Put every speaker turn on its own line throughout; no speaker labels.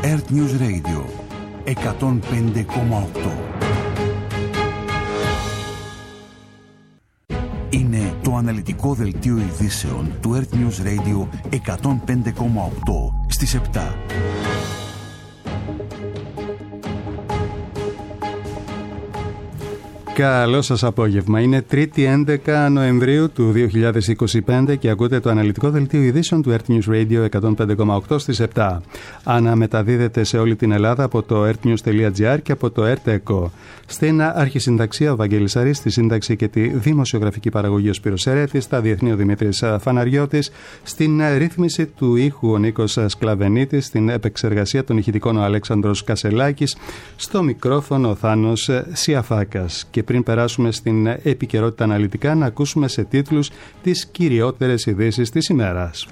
Earth News Radio 105,8. Είναι το αναλυτικό δελτίο ειδήσεων του Earth News Radio 105,8 στις 7.
Καλό σας απόγευμα. Είναι 3η 11 Νοεμβρίου του 2025 και ακούτε το αναλυτικό δελτίο ειδήσεων του Earth News Radio 105,8 στις 7. Αναμεταδίδεται σε όλη την Ελλάδα από το earthnews.gr και από το Earth Echo. Στην αρχισυνταξία ο Βαγγέλης Αρής, στη σύνταξη και τη δημοσιογραφική παραγωγή ο Σπύρος Ερέτης, στα διεθνή ο Δημήτρης Φαναριώτης, στην ρύθμιση του ήχου ο Νίκος Σκλαβενίτης, στην επεξεργασία των ηχητικών ο Αλέξανδρος Κασελάκης, στο μικρόφωνο ο Θάνος Σιαφάκας. Και πριν περάσουμε στην επικαιρότητα αναλυτικά, να ακούσουμε σε τίτλους τις κυριότερες ειδήσεις της ημέρας.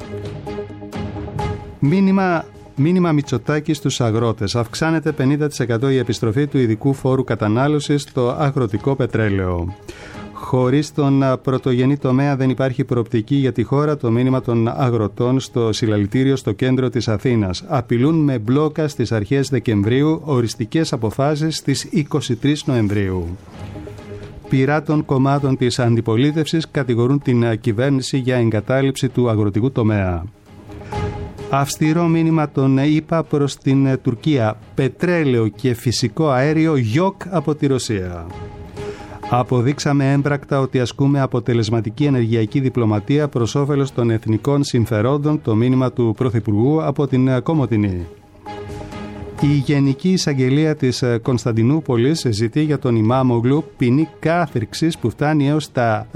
Μήνυμα Μητσοτάκη στους αγρότες. Αυξάνεται 50% η επιστροφή του ειδικού φόρου κατανάλωσης στο αγροτικό πετρέλαιο. Χωρίς τον πρωτογενή τομέα δεν υπάρχει προοπτική για τη χώρα, το μήνυμα των αγροτών στο συλλαλητήριο στο κέντρο της Αθήνας. Απειλούν με μπλόκα στις αρχές Δεκεμβρίου, οριστικές αποφάσεις στις 23 Νοεμβρίου. Πειρά των κομμάτων της αντιπολίτευσης κατηγορούν την κυβέρνηση για εγκατάλειψη του αγροτικού τομέα. Αυστηρό μήνυμα των ΗΠΑ προς την Τουρκία. Πετρέλαιο και φυσικό αέριο γιοκ από τη Ρωσία. Αποδείξαμε έμπρακτα ότι ασκούμε αποτελεσματική ενεργειακή διπλωματία προς όφελος των εθνικών συμφερόντων, το μήνυμα του Πρωθυπουργού από την Κομοτηνή. Η Γενική Εισαγγελία της Κωνσταντινούπολης ζητεί για τον Ημάμογλου ποινή κάθριξης που φτάνει έως τα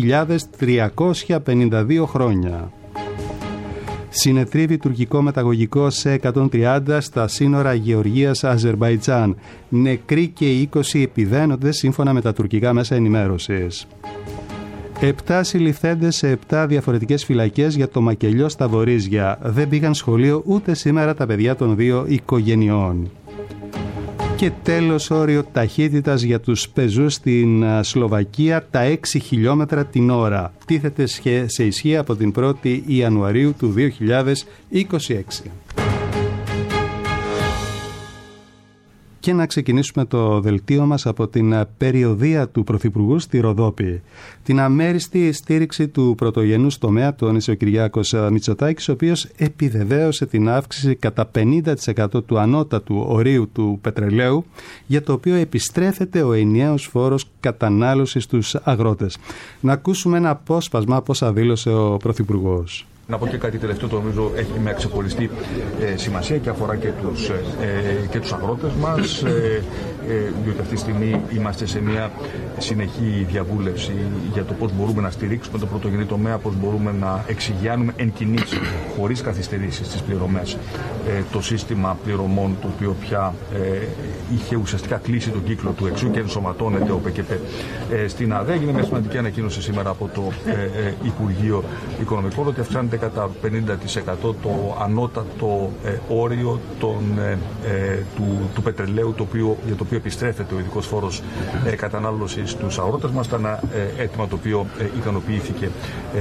2.352 χρόνια. Συνετρίβει τουρκικό μεταγωγικό σε 130 στα σύνορα Γεωργίας-Αζερμπαϊτζάν. Νεκροί και 20 επιδένονται σύμφωνα με τα τουρκικά μέσα ενημέρωσης. 7 συλληφθέντες σε 7 διαφορετικές φυλακές για το μακελιό στα Βορίζια. Δεν πήγαν σχολείο ούτε σήμερα τα παιδιά των 2 οικογενειών. Και τέλος, όριο ταχύτητας για τους πεζούς στην Σλοβακία τα 6 χιλιόμετρα την ώρα. Τίθεται σε ισχύ από την 1η Ιανουαρίου του 2026. Και να ξεκινήσουμε το δελτίο μας από την περιοδεία του Πρωθυπουργού στη Ροδόπη. Την αμέριστη στήριξη του πρωτογενούς τομέα τόνισε ο Κυριάκος Μητσοτάκης, ο οποίος επιβεβαίωσε την αύξηση κατά 50% του ανώτατου ορίου του πετρελαίου, για το οποίο επιστρέφεται ο ενιαίος φόρος κατανάλωσης στους αγρότες. Να ακούσουμε ένα απόσπασμα πώς δήλωσε ο Πρωθυπουργός.
Να πω και κάτι τελευταίο, το νομίζω έχει με ξεχωριστή σημασία και αφορά και τους αγρότες μας, διότι αυτή τη στιγμή είμαστε σε μια συνεχή διαβούλευση για το πώς μπορούμε να στηρίξουμε το πρωτογενή τομέα, πώς μπορούμε να εξηγιάνουμε εν κινήσει, χωρίς καθυστερήσεις στις πληρωμές, το σύστημα πληρωμών, το οποίο πια είχε ουσιαστικά κλείσει τον κύκλο του εξού και ενσωματώνεται ο ΠΚΠ στην ΑΔΕ. Έγινε μια σημαντική ανακοίνωση σήμερα από το Υπουργείο Οικονομικών ότι αυξάνεται κατά 50% το ανώτατο όριο του πετρελαίου, για το οποίο επιστρέφεται ο ειδικός φόρος κατανάλωσης στους αγρότες μας. Ήταν ένα αίτημα το οποίο ικανοποιήθηκε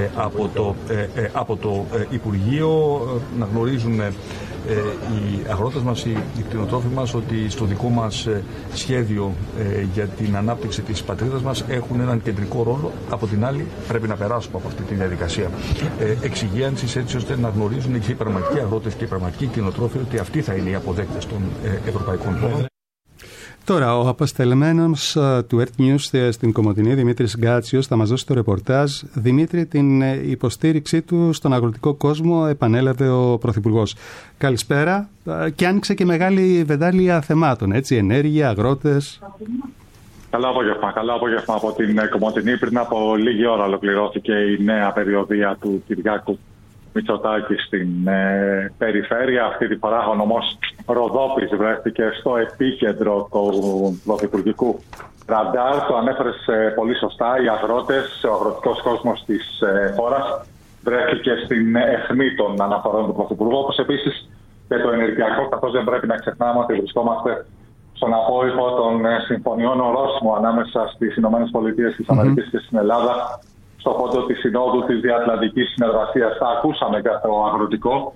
από το Υπουργείο. Να γνωρίζουν οι αγρότες μας, οι κτηνοτρόφοι μας, ότι στο δικό μας σχέδιο για την ανάπτυξη της πατρίδας μας έχουν έναν κεντρικό ρόλο. Από την άλλη πρέπει να περάσουμε από αυτή τη διαδικασία εξυγίανσης, έτσι ώστε να γνωρίζουν και οι πραγματικοί αγρότες και οι πραγματικοί κτηνοτρόφοι ότι αυτοί θα είναι οι αποδέκτες των ευρωπαϊκών πόρων.
Τώρα, ο απεσταλμένος του Earth News στην Κομοτηνή, Δημήτρης Γκάτσιος, θα μας δώσει το ρεπορτάζ. Δημήτρη, την υποστήριξή του στον αγροτικό κόσμο επανέλαβε ο Πρωθυπουργός. Καλησπέρα. Και άνοιξε και μεγάλη βεντάλια θεμάτων, έτσι, ενέργεια, αγρότες.
Καλό απόγευμα από την Κομοτηνή. Πριν από λίγη ώρα ολοκληρώθηκε η νέα περιοδεία του Κυριάκου Μητσοτάκη στην περιφέρεια. Αυτή τη φορά ο νομός Ροδόπης βρέθηκε στο επίκεντρο του πρωθυπουργικού ραντάρ. Το ανέφερε πολύ σωστά. Οι αγρότες, ο αγροτικός κόσμος της χώρας βρέθηκε στην αιχμή των αναφορών του Πρωθυπουργού, όπως επίσης και το ενεργειακό, καθώς δεν πρέπει να ξεχνάμε ότι βρισκόμαστε στον απόϊχο των συμφωνιών ορόσημου ανάμεσα στις ΗΠΑ της Αμερικής και στην Ελλάδα, στο φόντο της Συνόδου της Διατλαντικής Συνεργασίας. Θα ακούσαμε για το αγροτικό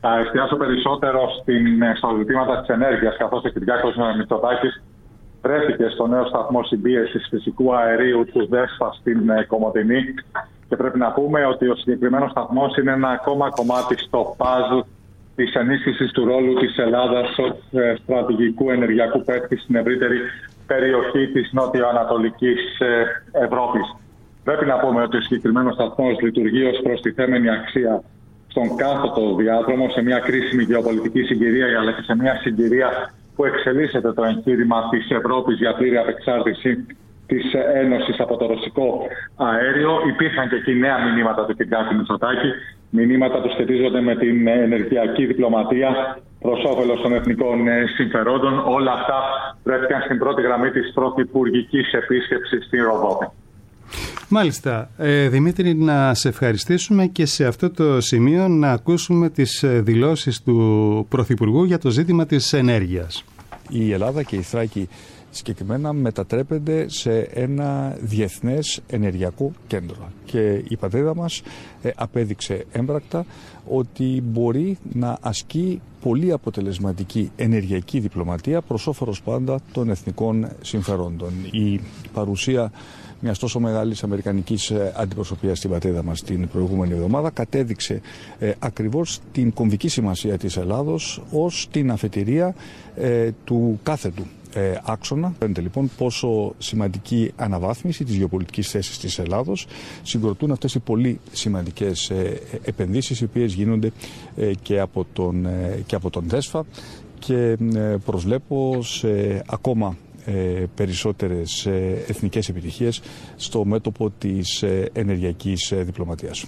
Θα εστιάσω περισσότερο στα ζητήματα της ενέργειας, καθώς ο Κυριάκος Μητσοτάκης βρέθηκε στο νέο σταθμό συμπίεσης φυσικού αερίου του ΔΕΣΦΑ στην Κομοτηνή και πρέπει να πούμε ότι ο συγκεκριμένος σταθμός είναι ένα ακόμα κομμάτι στο παζλ της ενίσχυσης του ρόλου της Ελλάδας ως στρατηγικού ενεργειακού παίκτη στην ευρύτερη περιοχή της νότιο-ανατολικής Ευρώπης. Πρέπει να πούμε ότι ο συγκεκριμένος σταθμός λειτουργεί ως προστιθέμενη αξία στον κάθετο διάδρομο, σε μια κρίσιμη γεωπολιτική συγκυρία, αλλά και σε μια συγκυρία που εξελίσσεται το εγχείρημα της Ευρώπης για πλήρη απεξάρτηση της Ένωσης από το ρωσικό αέριο. Υπήρχαν και εκεί νέα μηνύματα του Κυριάκου Μητσοτάκη, μηνύματα που σχετίζονται με την ενεργειακή διπλωματία προς όφελος των εθνικών συμφερόντων. Όλα αυτά βρέθηκαν στην πρώτη γραμμή της πρωθυπουργικής επίσκεψης στην Ροδόπη.
Μάλιστα. Δημήτρη, να σε ευχαριστήσουμε και σε αυτό το σημείο να ακούσουμε τις δηλώσεις του Πρωθυπουργού για το ζήτημα της ενέργειας.
Η Ελλάδα και η Θράκη συγκεκριμένα μετατρέπεται σε ένα διεθνές ενεργειακό κέντρο και η πατρίδα μας απέδειξε έμπρακτα ότι μπορεί να ασκεί πολύ αποτελεσματική ενεργειακή διπλωματία προς όφελος πάντα των εθνικών συμφερόντων. Η παρουσία μιας τόσο μεγάλης αμερικανικής αντιπροσωπείας στην πατρίδα μας την προηγούμενη εβδομάδα κατέδειξε ακριβώς την κομβική σημασία της Ελλάδος ως την αφετηρία του κάθετου άξονα. Φαίνεται λοιπόν πόσο σημαντική αναβάθμιση της γεωπολιτικής θέσης της Ελλάδος συγκροτούν αυτές οι πολύ σημαντικές επενδύσεις οι οποίες γίνονται και από τον ΔΕΣΦΑ και προσβλέπω σε ακόμα περισσότερες εθνικές επιτυχίες στο μέτωπο της ενεργειακής διπλωματίας.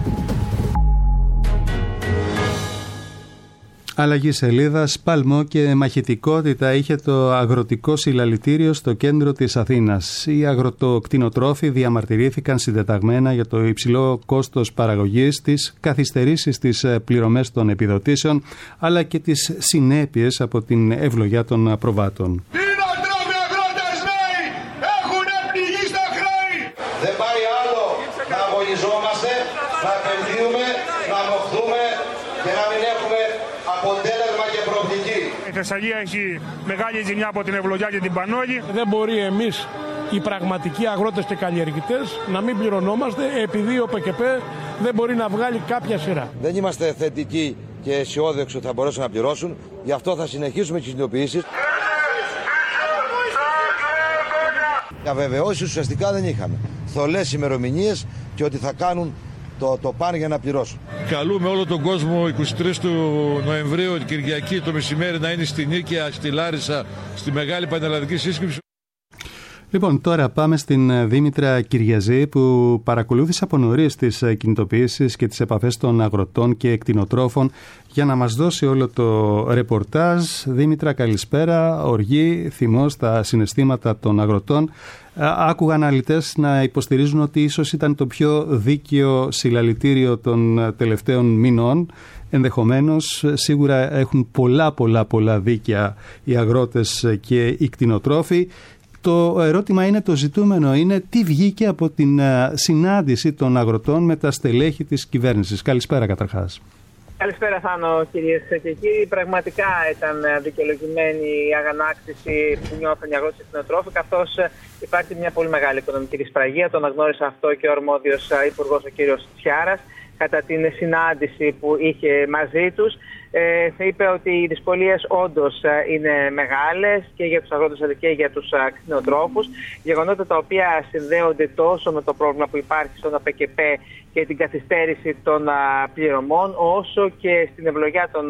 Αλλαγή σελίδας, παλμό και μαχητικότητα είχε το αγροτικό συλλαλητήριο στο κέντρο της Αθήνας. Οι αγροτοκτηνοτρόφοι διαμαρτυρήθηκαν συντεταγμένα για το υψηλό κόστος παραγωγής, τις καθυστερήσεις στις πληρωμές των επιδοτήσεων, αλλά και τις συνέπειες από την ευλογιά των προβάτων.
Δεν πάει άλλο να αγωνιζόμαστε, να επενδύουμε, να μοχθούμε και να μην έχουμε αποτέλεσμα και προοπτική.
Η Θεσσαλία έχει μεγάλη ζημιά από την ευλογιά και την πανόλη.
Δεν μπορεί εμείς οι πραγματικοί αγρότες και καλλιεργητές να μην πληρωνόμαστε επειδή ο ΠΚΠ δεν μπορεί να βγάλει κάποια σειρά.
Δεν είμαστε θετικοί και αισιόδοξοι ότι θα μπορέσουν να πληρώσουν, γι' αυτό θα συνεχίσουμε τις κινητοποιήσεις. Για βεβαιώσεις ουσιαστικά δεν είχαμε. Θολές ημερομηνίες και ότι θα κάνουν το παν για να πληρώσουν.
Καλούμε όλο τον κόσμο 23 του Νοεμβρίου, την Κυριακή το μεσημέρι, να είναι στη Νίκαια, στη Λάρισα, στη Μεγάλη Πανελλαδική Σύσκεψη.
Λοιπόν, τώρα πάμε στην Δήμητρα Κυριαζή που παρακολούθησε από νωρίς τις κινητοποιήσεις και τις επαφές των αγροτών και κτηνοτρόφων για να μας δώσει όλο το ρεπορτάζ. Δήμητρα, καλησπέρα. Οργή, θυμός στα συναισθήματα των αγροτών. Άκουγα αναλυτές να υποστηρίζουν ότι ίσως ήταν το πιο δίκαιο συλλαλητήριο των τελευταίων μηνών. Ενδεχομένως, σίγουρα έχουν πολλά δίκαια οι αγρότες και οι κτηνοτρόφοι. Το ερώτημα είναι, το ζητούμενο είναι τι βγήκε από την συνάντηση των αγροτών με τα στελέχη της κυβέρνησης. Καλησπέρα καταρχάς.
Καλησπέρα Θάνο, κυρίες και κύριοι. Πραγματικά ήταν δικαιολογημένη η αγανάκτηση που νιώθουν οι αγρότες και κτηνοτρόφοι, καθώς υπάρχει μια πολύ μεγάλη οικονομική δυσπραγία. Το αναγνώρισε αυτό και ο αρμόδιος υπουργός, ο κύριος Τσιάρας, κατά την συνάντηση που είχε μαζί τους. Είπε ότι οι δυσκολίες όντως είναι μεγάλες και για τους αγρότες αλλά και για τους κτηνοτρόφους. Γεγονότα τα οποία συνδέονται τόσο με το πρόβλημα που υπάρχει στον ΑΠΚΠ και την καθυστέρηση των πληρωμών, όσο και στην ευλογιά των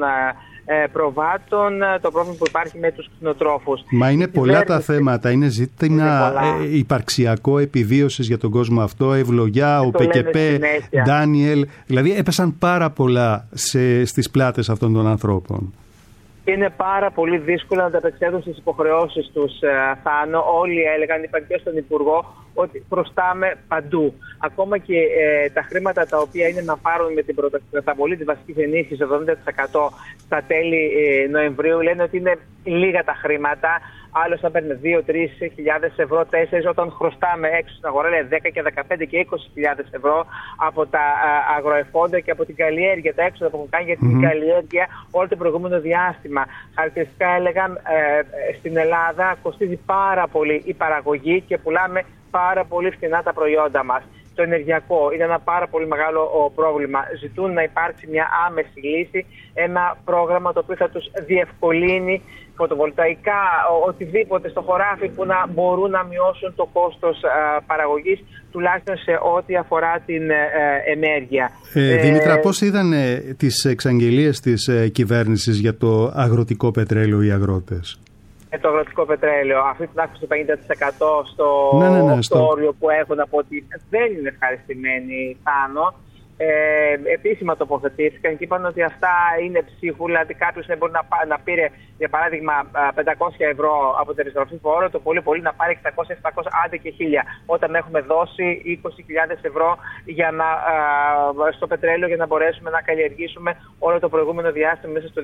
προβάτων, το πρόβλημα που υπάρχει με τους κτηνοτρόφους.
Μα είναι πολλά τα θέματα. Είναι ζήτημα υπαρξιακό επιβίωσης για τον κόσμο αυτό, ευλογιά, ο ΠΚΠ, Ντάνιελ. Δηλαδή έπεσαν πάρα πολλά στις πλάτες αυτών των ανθρώπων.
Είναι πάρα πολύ δύσκολο να ανταπεξέλθουν στις υποχρεώσεις τους, Θάνο. Όλοι έλεγαν, είπαν και στον Υπουργό, ότι προστάμε παντού. Ακόμα και τα χρήματα τα οποία είναι να πάρουν με την καταβολή της βασικής ενίσχυσης 70% στα τέλη Νοεμβρίου, λένε ότι είναι λίγα τα χρήματα. Άλλος θα παίρνει 2-3 ευρώ, 4, όταν χρωστάμε έξω στην αγορά, λέει 10 και 15 και 20.000 ευρώ από τα αγροεφόντα και από την καλλιέργεια, τα έξοδα που έχουν κάνει για την καλλιέργεια όλο το προηγούμενο διάστημα. Χαρακτηριστικά έλεγαν στην Ελλάδα κοστίζει πάρα πολύ η παραγωγή και πουλάμε πάρα πολύ φθηνά τα προϊόντα μας. Το ενεργειακό είναι ένα πάρα πολύ μεγάλο πρόβλημα. Ζητούν να υπάρξει μια άμεση λύση, ένα πρόγραμμα το οποίο θα τους διευκολύνει φωτοβολταϊκά, οτιδήποτε στο χωράφι που να μπορούν να μειώσουν το κόστος παραγωγής, τουλάχιστον σε ό,τι αφορά την ενέργεια.
Δήμητρα, πώς είδαν τις εξαγγελίες της κυβέρνησης για το αγροτικό πετρέλαιο οι αγρότες?
Το αγροτικό πετρέλαιο, αυτή την αύξηση του 50% στο όριο που έχουν, από ότι δεν είναι ευχαριστημένοι πάνω. Επίσημα τοποθετήθηκαν και είπαν ότι αυτά είναι ψίχουλα, ότι κάποιος δεν μπορεί να πήρε, για παράδειγμα, 500 ευρώ από την επιστροφή φόρο, το πολύ πολύ να πάρει 600, 700, άντε και 1000, όταν έχουμε δώσει 20.000 ευρώ στο πετρέλαιο για να μπορέσουμε να καλλιεργήσουμε όλο το προηγούμενο διάστημα μέσα στο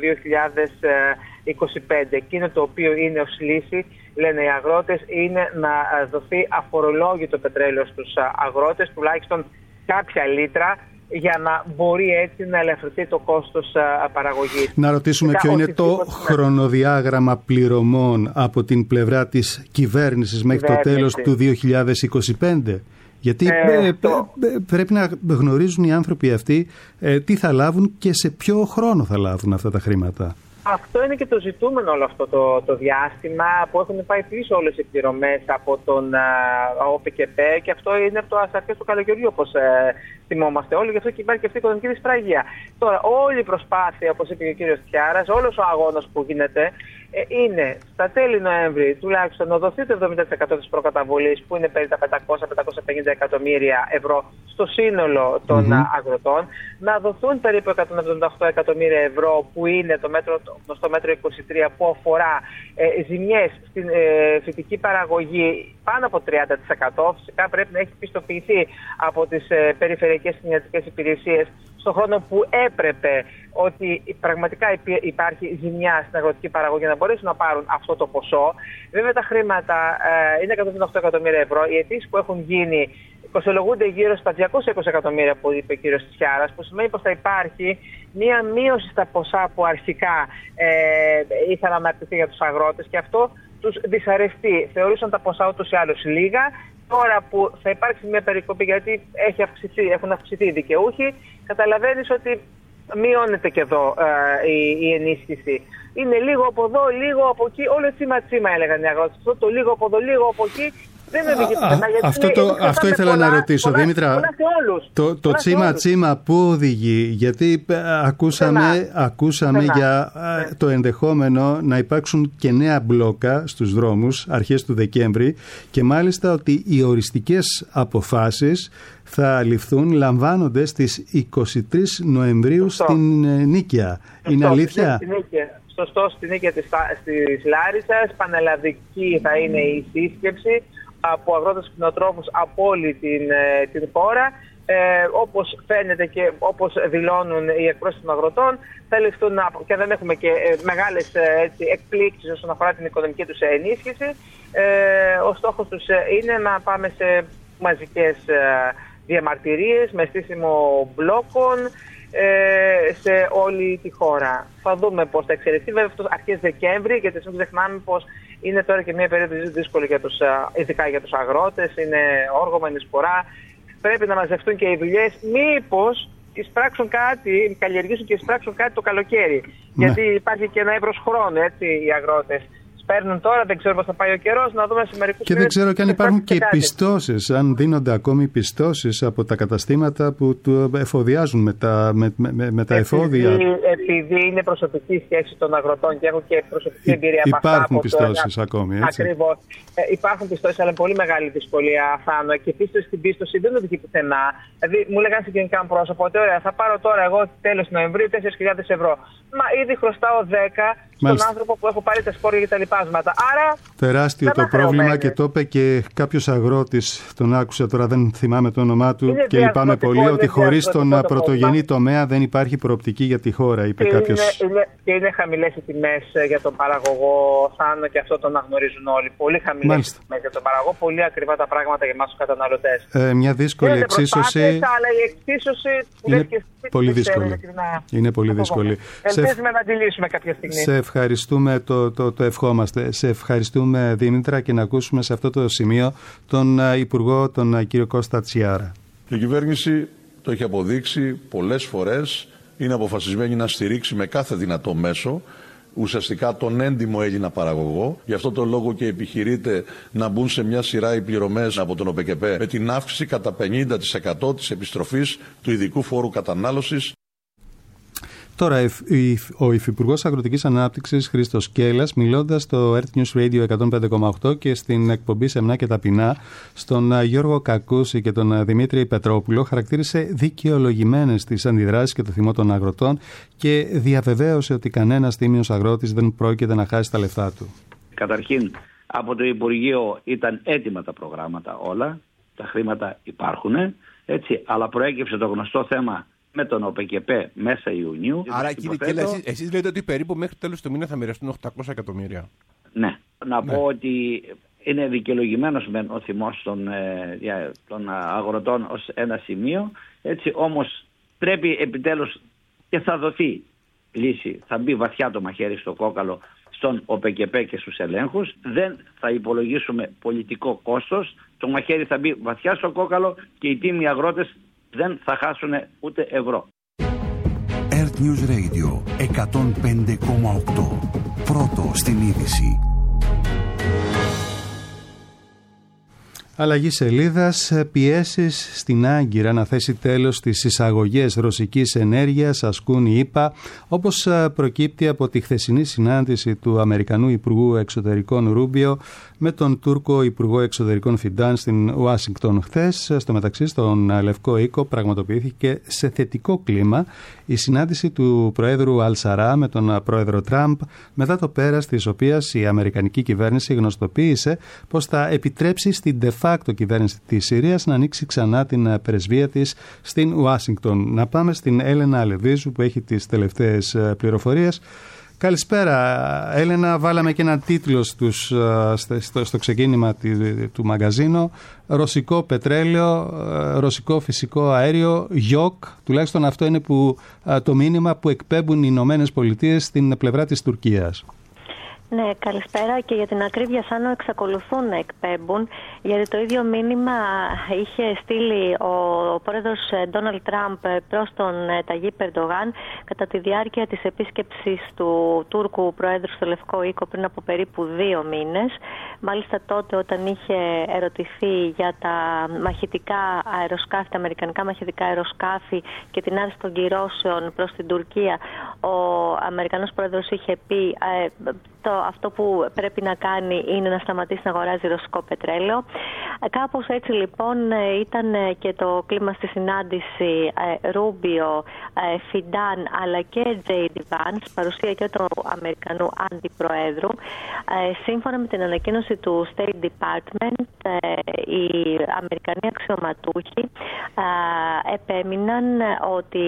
2025. Εκείνο το οποίο είναι ως λύση, λένε οι αγρότες, είναι να δοθεί αφορολόγητο πετρέλαιο στους αγρότες, τουλάχιστον κάποια λίτρα, για να μπορεί έτσι να ελαφρυνθεί το κόστος παραγωγής.
Να ρωτήσουμε ποιο είναι το χρονοδιάγραμμα πληρωμών από την πλευρά της κυβέρνησης μέχρι το τέλος του 2025. Γιατί πρέπει να γνωρίζουν οι άνθρωποι αυτοί τι θα λάβουν και σε ποιο χρόνο θα λάβουν αυτά τα χρήματα.
Αυτό είναι και το ζητούμενο όλο αυτό το διάστημα, που έχουν πάει πίσω όλες οι πληρωμές από τον ΟΠΚΠ, και αυτό είναι από τις αρχές του καλοκαιριού, όπως θυμόμαστε όλοι, γι' αυτό και υπάρχει και αυτή η οικονομική δυσπραγία. Τώρα, όλη η προσπάθεια, όπως είπε και ο κύριος Τιάρας, όλος ο αγώνας που γίνεται, είναι στα τέλη Νοέμβρη τουλάχιστον να δοθεί το 70% της προκαταβολής, που είναι περίπου τα 500-550 εκατομμύρια ευρώ στο σύνολο των αγροτών, να δοθούν περίπου 178 εκατομμύρια ευρώ, που είναι το γνωστό μέτρο 23, που αφορά ζημιές στην φυτική παραγωγή πάνω από 30%. Φυσικά πρέπει να έχει πιστοποιηθεί από τις περιφερειακές κτηνιατρικές υπηρεσίες στον χρόνο που έπρεπε ότι πραγματικά υπάρχει ζημιά στην αγροτική παραγωγή, να μπορέσουν να πάρουν αυτό το ποσό. Βέβαια τα χρήματα είναι 178 εκατομμύρια ευρώ. Οι αιτήσεις που έχουν γίνει κοστολογούνται γύρω στα 220 εκατομμύρια που είπε ο κύριος Τιάρας, που σημαίνει πως θα υπάρχει μία μείωση στα ποσά που αρχικά ήθελαν να κτηθεί για τους αγρότες, και αυτό τους δυσαρεστεί. Θεωρούσαν τα ποσά ούτως ή άλλως λίγα. Τώρα που θα υπάρξει μια περικοπή, γιατί έχουν αυξηθεί οι δικαιούχοι, καταλαβαίνεις ότι μειώνεται και εδώ η ενίσχυση. Είναι λίγο από εδώ, λίγο από εκεί, όλο τσίμα-τσίμα έλεγαν οι αγρότες. Αυτό το λίγο από εδώ, λίγο από εκεί δεν με οδηγεί πουθενά.
Αυτό ήθελα να ρωτήσω, Δήμητρα. Το τσίμα-τσίμα πού οδηγεί? Γιατί ακούσαμε για το ενδεχόμενο να υπάρξουν και νέα μπλόκα στους δρόμους αρχές του Δεκέμβρη, και μάλιστα ότι οι οριστικές αποφάσεις θα ληφθούν λαμβάνοντας στις 23 Νοεμβρίου στην Νίκαια. Είναι αλήθεια?
Σωστό, στην Νίκαια της Λάρισσας. Πανελλαδική θα είναι η σύσκεψη από αγρότες και κτηνοτρόφους από όλη την χώρα. Όπως φαίνεται και όπως δηλώνουν οι εκπρόσωποι των αγροτών, θα ληφθούν, και δεν έχουμε και μεγάλες εκπλήξεις όσον αφορά την οικονομική τους ενίσχυση. Ο στόχος τους είναι να πάμε σε μαζικές διαμαρτυρίες με στήσιμο μπλόκων σε όλη τη χώρα. Θα δούμε πώς θα εξελιχθεί. Βέβαια αυτό αρχές Δεκέμβρη, γιατί μην ξεχνάμε πως είναι τώρα και μια περίοδος δύσκολη ειδικά για τους αγρότες. Είναι όργωμα, είναι σπορά. Πρέπει να μαζευτούν και οι δουλειές. Μήπως εισπράξουν κάτι, καλλιεργήσουν και εισπράξουν κάτι το καλοκαίρι. Ναι. Γιατί υπάρχει και ένα εύρος χρόνο, έτσι, οι αγρότες. Παίρνουν τώρα, δεν ξέρω πώς θα πάει ο καιρός, να δούμε σε μερικούς.
Και δεν ξέρω και αν υπάρχουν και πιστώσεις, αν δίνονται ακόμη πιστώσεις από τα καταστήματα που του εφοδιάζουν με τα εφόδια.
Επειδή είναι προσωπική σχέση των αγροτών και έχω και προσωπική εμπειρία από αυτά.
Υπάρχουν πιστώσεις ακόμη, έτσι.
Ακριβώς. Υπάρχουν πιστώσεις, αλλά πολύ μεγάλη δυσκολία, Θάνο. Και πίστοση στην πίστοση δεν οδηγεί πουθενά. Δηλαδή, μου λέγανε συγγενικά μου πρόσωπο ότι ωραία, θα πάρω τώρα εγώ τέλος Νοεμβρίου 4.000 ευρώ. Μα ήδη χρωστάω 10 στον άνθρωπο που έχω πάρει τα σπόρια κτλ. σκευάσματα. Άρα.
Τεράστιο το πρόβλημα και το είπε και κάποιος αγρότης, τον άκουσα τώρα, δεν θυμάμαι το όνομά του και λυπάμαι πολύ, ότι χωρίς τον πρωτογενή τομέα δεν υπάρχει προοπτική για τη χώρα, είπε κάποιος.
Και είναι χαμηλές οι τιμές για τον παραγωγό, Θάνο, και αυτό το αναγνωρίζουν όλοι. Πολύ χαμηλές οι τιμές για τον παραγωγό, πολύ ακριβά τα πράγματα για εμάς τους καταναλωτές.
Μια δύσκολη εξίσωση.
Αλλά η εξίσωση
είναι πολύ δύσκολη. Είναι πολύ δύσκολη.
Ελπίζουμε να τη λύσουμε κάποια στιγμή.
Σε ευχαριστούμε, το ευχόμαστε. Σε ευχαριστούμε, Δήμητρα, και να ακούσουμε σε αυτό το σημείο τον Υπουργό, τον κύριο Κώστα Τσιάρα.
Η κυβέρνηση το έχει αποδείξει πολλές φορές, είναι αποφασισμένη να στηρίξει με κάθε δυνατό μέσο ουσιαστικά τον έντιμο Έλληνα παραγωγό. Γι' αυτό το λόγο και επιχειρείται να μπουν σε μια σειρά οι πληρωμές από τον ΟΠΕΚΕΠ με την αύξηση κατά 50% της επιστροφής του ειδικού φόρου κατανάλωσης.
Τώρα, ο Υφυπουργός Αγροτικής Ανάπτυξης Χρήστος Κέλλας, μιλώντας στο Earth News Radio 105,8 και στην εκπομπή Σεμνά και Ταπεινά, στον Γιώργο Κακούση και τον Δημήτρη Πετρόπουλο, χαρακτήρισε δικαιολογημένες τις αντιδράσεις και το θυμό των αγροτών και διαβεβαίωσε ότι κανένας τίμιος αγρότης δεν πρόκειται να χάσει τα λεφτά του.
Καταρχήν, από το Υπουργείο ήταν έτοιμα τα προγράμματα όλα, τα χρήματα υπάρχουν, έτσι, αλλά προέκυψε το γνωστό θέμα με τον ΟΠΕΚΕΠ μέσα Ιουνίου.
Άρα, κύριε Κέλλα, εσείς λέτε ότι περίπου μέχρι τέλος του μήνα θα μοιραστούν 800 εκατομμύρια.
Ναι. Να πω ότι είναι δικαιολογημένος ο θυμός των αγροτών ως ένα σημείο. Έτσι, όμως πρέπει επιτέλους και θα δοθεί λύση. Θα μπει βαθιά το μαχαίρι στο κόκαλο στον ΟΠΕΚΕΠ και στους ελέγχους. Δεν θα υπολογίσουμε πολιτικό κόστος. Το μαχαίρι θα μπει βαθιά στο κόκαλο και οι τίμοι αγρότες δεν θα χάσουν ούτε ευρώ.
Earth News Radio 105,8. Πρώτο στην είδηση.
Αλλαγή σελίδας, πιέσεις στην Άγκυρα να θέσει τέλος στις εισαγωγές ρωσικής ενέργειας, ασκούν οι ΗΠΑ, όπως προκύπτει από τη χθεσινή συνάντηση του Αμερικανού Υπουργού Εξωτερικών Ρούμπιο με τον Τούρκο Υπουργό Εξωτερικών Φιντάν στην Ουάσιγκτον. Χθες, στο μεταξύ, στον Λευκό Οίκο πραγματοποιήθηκε σε θετικό κλίμα η συνάντηση του Προέδρου Αλ-Σαρά με τον Πρόεδρο Τραμπ, μετά το πέρας της οποίας η Αμερικανική κυβέρνηση γνωστοποίησε πως θα επιτρέψει στην de facto κυβέρνηση της Συρίας να ανοίξει ξανά την πρεσβεία της στην Ουάσιγκτον. Να πάμε στην Έλενα Αλεβίζου που έχει τις τελευταίες πληροφορίες. Καλησπέρα, Έλενα. Βάλαμε και ένα τίτλο στο ξεκίνημα του μαγκαζίνου. Ρωσικό πετρέλαιο, ρωσικό φυσικό αέριο, γιοκ. Τουλάχιστον αυτό είναι το μήνυμα που εκπέμπουν οι Ηνωμένες Πολιτείες στην πλευρά της Τουρκίας.
Ναι, καλησπέρα, και για την ακρίβεια, Σάνο, εξακολουθούν να εκπέμπουν, γιατί το ίδιο μήνυμα είχε στείλει ο πρόεδρος Ντόναλντ Τραμπ προς τον Ταγίπ Ερντογάν κατά τη διάρκεια της επίσκεψης του Τούρκου Προέδρου στο Λευκό Οίκο πριν από περίπου 2 μήνες. Μάλιστα τότε, όταν είχε ερωτηθεί για τα μαχητικά αεροσκάφη, τα αμερικανικά μαχητικά αεροσκάφη και την άρση των κυρώσεων προς την Τουρκία, ο Αμερικανός Πρόεδρος είχε πει αυτό που πρέπει να κάνει είναι να σταματήσει να αγοράζει ρωσικό πετρέλαιο. Κάπως έτσι λοιπόν ήταν και το κλίμα στη συνάντηση Ρούμπιο, Φιντάν αλλά και J.D. Vance, παρουσία και του Αμερικανού Αντιπροέδρου. Σύμφωνα με την ανακοίνωση του State Department, οι Αμερικανοί αξιωματούχοι επέμειναν ότι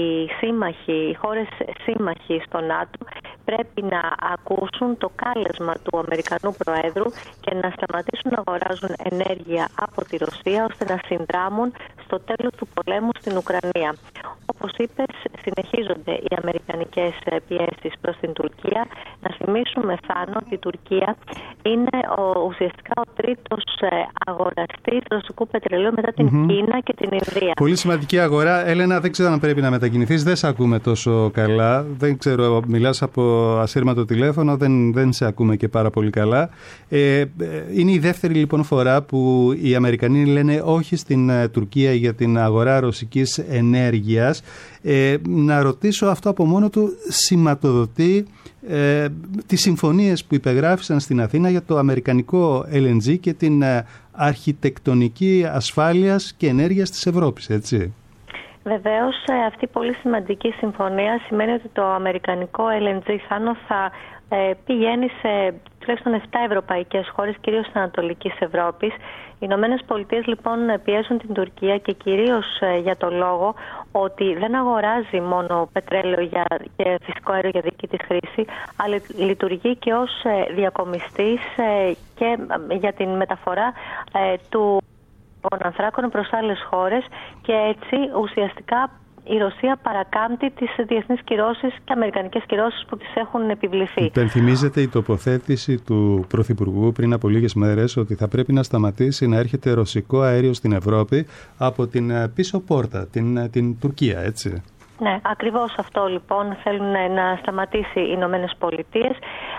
οι χώρες σύμμαχοι στο ΝΑΤΟ πρέπει να ακούσουν το κάλεσμα του Αμερικανού Προέδρου και να σταματήσουν να αγοράζουν ενέργεια από τη Ρωσία, ώστε να συνδράμουν στο τέλος του πολέμου στην Ουκρανία. Όπως είπες, συνεχίζονται οι αμερικανικές πιέσεις προς την Τουρκία. Να θυμίσουμε, Θάνο, ότι η Τουρκία είναι ουσιαστικά ο τρίτος αγοραστής ρωσικού πετρελαίου μετά την Κίνα και την Ινδία.
Πολύ σημαντική αγορά. Έλενα, δεν ξέρω αν πρέπει να μετακινηθείς, δεν σε ακούμε τόσο καλά. Δεν ξέρω, μιλάς από ασύρματο τηλέφωνο, δεν σε ακούμε και πάρα πολύ καλά. Είναι η δεύτερη λοιπόν φορά που οι Αμερικανοί λένε όχι στην Τουρκία για την αγορά ρωσικής ενέργειας. Να ρωτήσω, αυτό από μόνο του σηματοδοτεί τις συμφωνίες που υπεγράφησαν στην Αθήνα για το αμερικανικό LNG και την αρχιτεκτονική ασφάλειας και ενέργειας της Ευρώπης, έτσι?
Βεβαίως, αυτή η πολύ σημαντική συμφωνία σημαίνει ότι το αμερικανικό LNG Θάνο θα πηγαίνει σε τουλάχιστον 7 ευρωπαϊκές χώρες, κυρίως της Ανατολικής Ευρώπης. Οι Ηνωμένες Πολιτείες λοιπόν πιέζουν την Τουρκία και κυρίως για το λόγο ότι δεν αγοράζει μόνο πετρέλαιο και φυσικό αέριο για δική της χρήση, αλλά λειτουργεί και ως διακομιστής και για την μεταφορά του ανθράκων προς άλλες χώρες, και έτσι ουσιαστικά η Ρωσία παρακάμπτει τις διεθνείς κυρώσεις και αμερικανικές κυρώσεις που της έχουν επιβληθεί.
Υπενθυμίζεται η τοποθέτηση του Πρωθυπουργού πριν από λίγες μέρες ότι θα πρέπει να σταματήσει να έρχεται ρωσικό αέριο στην Ευρώπη από την πίσω πόρτα, την Τουρκία, έτσι.
Ναι, ακριβώς αυτό λοιπόν θέλουν να σταματήσει οι Ηνωμένες Πολιτείες.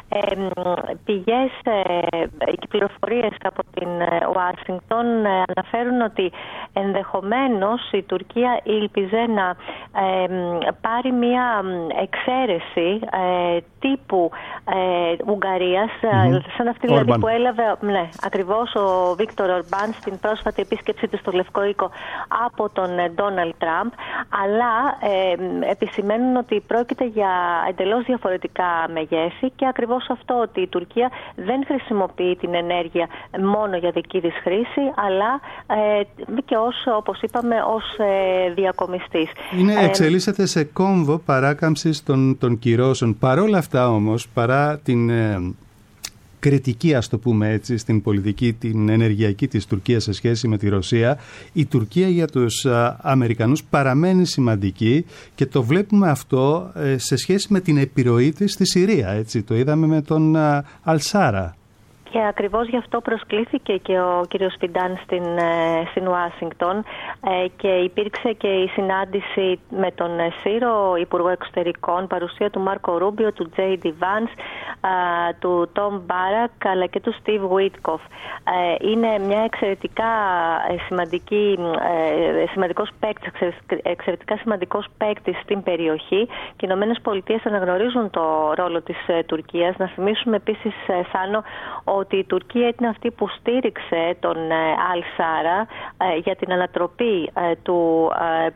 Πηγές και πληροφορίες από την Ουάσιγκτον αναφέρουν ότι ενδεχομένως η Τουρκία ήλπιζε να πάρει μια εξαίρεση τύπου Ουγγαρίας, σαν αυτή δηλαδή που έλαβε ακριβώς ο Βίκτορ Ορμπάν στην πρόσφατη επίσκεψή του στο Λευκό Οίκο από τον Ντόναλντ Τραμπ, αλλά επισημαίνουν ότι πρόκειται για εντελώς διαφορετικά μεγέθη, και ακριβώς αυτό, ότι η Τουρκία δεν χρησιμοποιεί την ενέργεια μόνο για δική της χρήση, αλλά και όπως είπαμε, ως διακομιστής.
Εξελίσσεται σε κόμβο παράκαμψης των κυρώσεων. Παρόλα αυτά όμως, παρά την κριτική, ας το πούμε έτσι, στην πολιτική, την ενεργειακή της Τουρκίας σε σχέση με τη Ρωσία, η Τουρκία για τους Αμερικανούς παραμένει σημαντική, και το βλέπουμε αυτό σε σχέση με την επιρροή της στη Συρία, έτσι. Το είδαμε με τον Αλσάρα.
Και ακριβώς γι' αυτό προσκλήθηκε και ο κύριος Φιντάν στην Ουάσιγκτον και υπήρξε και η συνάντηση με τον Σύρο Υπουργό Εξωτερικών, παρουσία του Μάρκο Ρούμπιο, του Τζέι Ντι Βάνς, του Τόμ Μπάρακ, αλλά και του Στίβ Βουίτκοφ. Είναι μια εξαιρετικά σημαντικός παίκτης στην περιοχή, και οι Ηνωμένες Πολιτείες αναγνωρίζουν το ρόλο της Τουρκίας. Να θυμίσουμε επίσης, Θάνο, ότι η Τουρκία ήταν αυτή που στήριξε τον Αλ-Σάρα για την ανατροπή του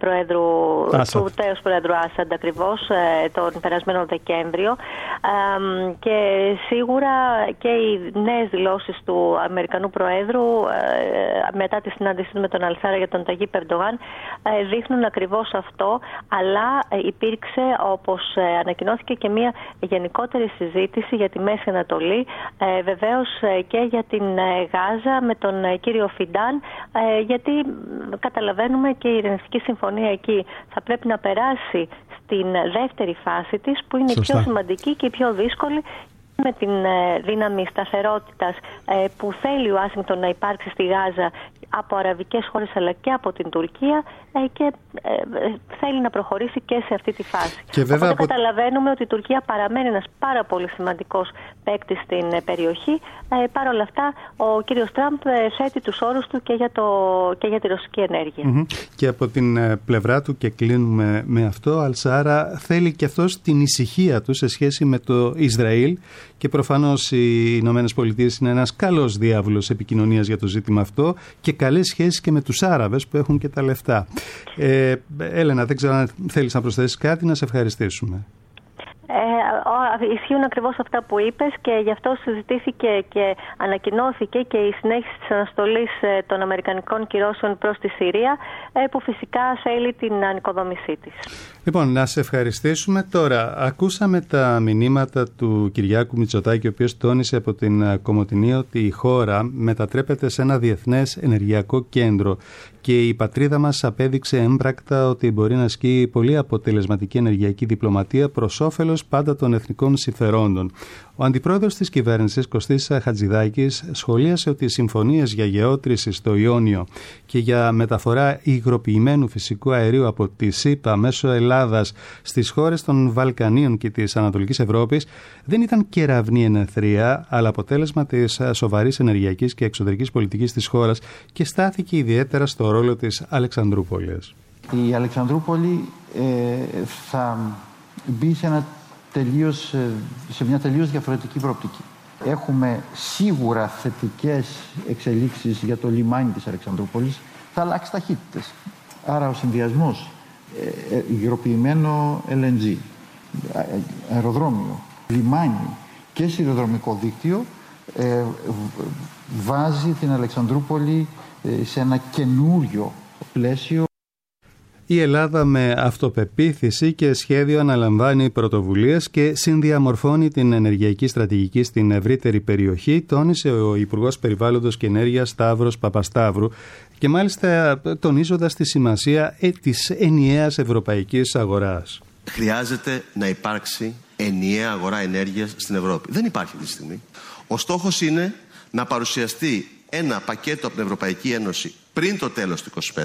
τέος Πρόεδρου Άσαντ ακριβώς τον περασμένο Δεκέμβριο, και σίγουρα και οι νέες δηλώσεις του Αμερικανού Προέδρου μετά τη συνάντηση με τον Αλ-Σάρα για τον Ταγίπ Ερντογάν δείχνουν ακριβώς αυτό, αλλά υπήρξε, όπως ανακοινώθηκε, και μια γενικότερη συζήτηση για τη Μέση Ανατολή, βεβαίως και για την Γάζα με τον κύριο Φιντάν, γιατί καταλαβαίνουμε και η ειρηνευτική συμφωνία εκεί θα πρέπει να περάσει στην δεύτερη φάση της, που είναι η πιο σημαντική και η πιο δύσκολη, με την δύναμη σταθερότητας που θέλει η Ουάσιγκτον να υπάρξει στη Γάζα από αραβικές χώρες αλλά και από την Τουρκία, και θέλει να προχωρήσει και σε αυτή τη φάση. Και βέβαια οπότε καταλαβαίνουμε ότι η Τουρκία παραμένει ένας πάρα πολύ σημαντικός παίκτης στην περιοχή. Παρ' όλα αυτά ο κύριος Τραμπ θέτει τους όρους του και για τη ρωσική ενέργεια.
Και από την πλευρά του, και κλείνουμε με αυτό, Αλ-Σάρα θέλει και αυτός την ησυχία του σε σχέση με το Ισραήλ, και προφανώς οι Ηνωμένες Πολιτείες είναι ένας καλός διάβολος επικοινωνίας για το ζήτημα αυτό, και καλές σχέσεις και με τους Άραβες που έχουν και τα λεφτά. Έλενα, δεν ξέρω αν θέλεις να προσθέσεις κάτι, να σε ευχαριστήσουμε.
Ισχύουν ακριβώς αυτά που είπες, και γι' αυτό συζητήθηκε και ανακοινώθηκε και η συνέχιση της αναστολής των αμερικανικών κυρώσεων προς τη Συρία, που φυσικά θέλει την ανοικοδόμησή της.
Λοιπόν, να σε ευχαριστήσουμε. Τώρα, ακούσαμε τα μηνύματα του Κυριάκου Μητσοτάκη, ο οποίος τόνισε από την Κομοτηνή ότι η χώρα μετατρέπεται σε ένα διεθνές ενεργειακό κέντρο, και η πατρίδα μας απέδειξε έμπρακτα ότι μπορεί να ασκεί πολύ αποτελεσματική ενεργειακή διπλωματία προς όφελος πάντα των εθνικών συμφερόντων. Ο αντιπρόεδρος της κυβέρνησης, Κωστής Χατζηδάκης, σχολίασε ότι οι συμφωνίες για γεώτρηση στο Ιόνιο και για μεταφορά υγροποιημένου φυσικού αερίου από τη ΣΥΠΑ μέσω Ελλάδας στις χώρες των Βαλκανίων και της Ανατολικής Ευρώπης δεν ήταν κεραυνή ενεθρία, αλλά αποτέλεσμα της σοβαρής ενεργειακής και εξωτερικής πολιτικής της χώρας, και στάθηκε ιδιαίτερα στο ρόλο της Αλεξανδρούπολης.
Η Αλεξανδρούπολη θα μπει σε μια τελείως διαφορετική προοπτική. Έχουμε σίγουρα θετικές εξελίξεις για το λιμάνι της Αλεξανδρούπολης. Θα αλλάξει ταχύτητες. Άρα ο συνδυασμός υγροποιημένο LNG, αεροδρόμιο, λιμάνι και σιδηροδρομικό δίκτυο, βάζει την Αλεξανδρούπολη σε ένα καινούριο πλαίσιο.
Η Ελλάδα με αυτοπεποίθηση και σχέδιο αναλαμβάνει πρωτοβουλίες και συνδιαμορφώνει την ενεργειακή στρατηγική στην ευρύτερη περιοχή, τόνισε ο Υπουργός Περιβάλλοντος και Ενέργειας Σταύρος Παπασταύρου, και μάλιστα τονίζοντας τη σημασία της ενιαίας ευρωπαϊκής αγοράς.
Χρειάζεται να υπάρξει ενιαία αγορά ενέργειας στην Ευρώπη. Δεν υπάρχει αυτή τη στιγμή. Ο στόχος είναι να παρουσιαστεί ένα πακέτο από την Ευρωπαϊκή Ένωση πριν το τέλος του 2025.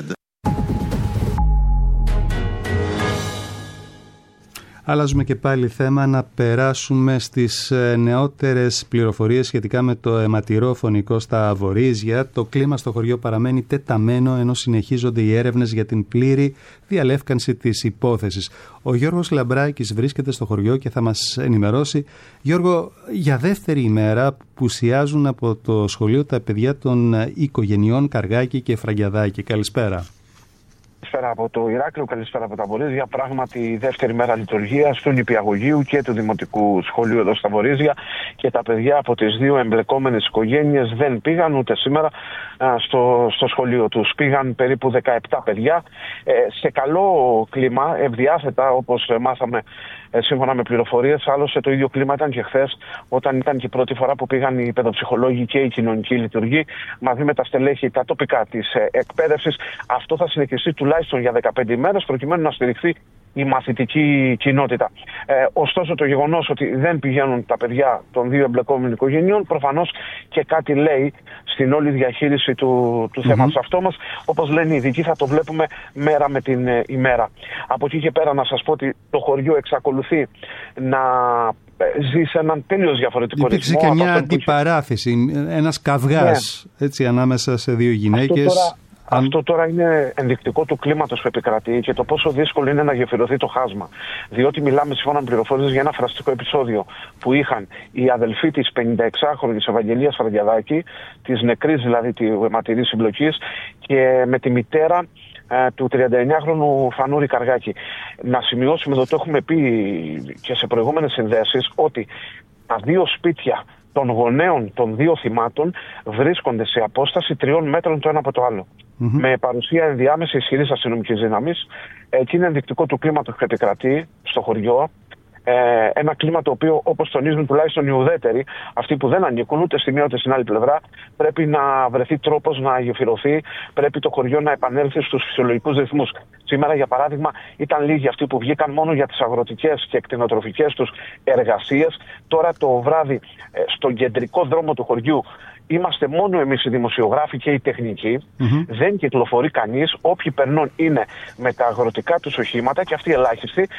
Αλλάζουμε και πάλι θέμα, να περάσουμε στις νεότερες πληροφορίες σχετικά με το αιματηρό φωνικό στα Βορίζια. Το κλίμα στο χωριό παραμένει τεταμένο, ενώ συνεχίζονται οι έρευνες για την πλήρη διαλεύκανση της υπόθεσης. Ο Γιώργος Λαμπράκης βρίσκεται στο χωριό και θα μας ενημερώσει. Γιώργο, για δεύτερη ημέρα πουσιάζουν από το σχολείο τα παιδιά των οικογενειών Καργάκη και Φραγκιαδάκη. Καλησπέρα.
Καλησπέρα από το Ηράκλειο, καλησπέρα από τα Βορίζια. Πράγματι, δεύτερη μέρα λειτουργίας του νηπιαγωγείου και του δημοτικού σχολείου εδώ στα Βορίζια, και τα παιδιά από τις δύο εμπλεκόμενες οικογένειες δεν πήγαν ούτε σήμερα στο σχολείο τους. Πήγαν περίπου 17 παιδιά σε καλό κλίμα, ευδιάθετα, όπως μάθαμε σύμφωνα με πληροφορίες. Άλλωστε, το ίδιο κλίμα ήταν και χθες, όταν ήταν και η πρώτη φορά που πήγαν οι παιδοψυχολόγοι και οι κοινωνικοί λειτουργοί μαζί με τα στελέχη, τα τοπικά της εκπαίδευσης. Αυτό θα συνεχιστεί τουλάχιστον για 15 ημέρες, προκειμένου να στηριχθεί η μαθητική κοινότητα. Ωστόσο, το γεγονός ότι δεν πηγαίνουν τα παιδιά των δύο εμπλεκόμενων οικογενειών προφανώς και κάτι λέει στην όλη διαχείριση του θέματος αυτό μας. Όπως λένε οι ειδικοί, θα το βλέπουμε μέρα με την ημέρα. Από εκεί και πέρα, να σας πω ότι το χωριό εξακολουθεί να ζει σε έναν τελείως διαφορετικό ρυθμό.
Υπήρξε και μια αντιπαράθεση, ένας καυγάς, έτσι, ανάμεσα σε δύο γυναίκες.
Αυτό τώρα είναι ενδεικτικό του κλίματος που επικρατεί και το πόσο δύσκολο είναι να γεφυρωθεί το χάσμα. Διότι μιλάμε, σύμφωνα με πληροφορίες, για ένα φραστικό επεισόδιο που είχαν οι αδελφοί της 56χρονης Ευαγγελίας Φραγκιαδάκη, της νεκρής δηλαδή του αιματηρής συμπλοκής, και με τη μητέρα του 39χρονου Φανούρη Καργάκη. Να σημειώσουμε, εδώ το έχουμε πει και σε προηγούμενες συνδέσεις, ότι τα δύο σπίτια των γονέων των δύο θυμάτων βρίσκονται σε απόσταση 3 μέτρων το ένα από το άλλο. Με παρουσία ενδιάμεση ισχυρής αστυνομικής δύναμης. Και είναι ενδεικτικό του κλίματος που επικρατεί στο χωριό. Ένα κλίμα το οποίο, όπως τονίζουν τουλάχιστον οι ουδέτεροι, αυτοί που δεν ανήκουν ούτε στη μία ούτε στην άλλη πλευρά, πρέπει να βρεθεί τρόπος να γεφυρωθεί, πρέπει το χωριό να επανέλθει στους φυσιολογικούς ρυθμούς. Σήμερα, για παράδειγμα, ήταν λίγοι αυτοί που βγήκαν μόνο για τις αγροτικές και κτηνοτροφικές τους εργασίες. Τώρα το βράδυ, στον κεντρικό δρόμο του χωριού, είμαστε μόνο εμείς οι δημοσιογράφοι και οι τεχνικοί. Δεν κυκλοφορεί κανείς. Όποιοι περνούν είναι με τα αγροτικά τους οχήματα, και αυτοί ελάχιστοι,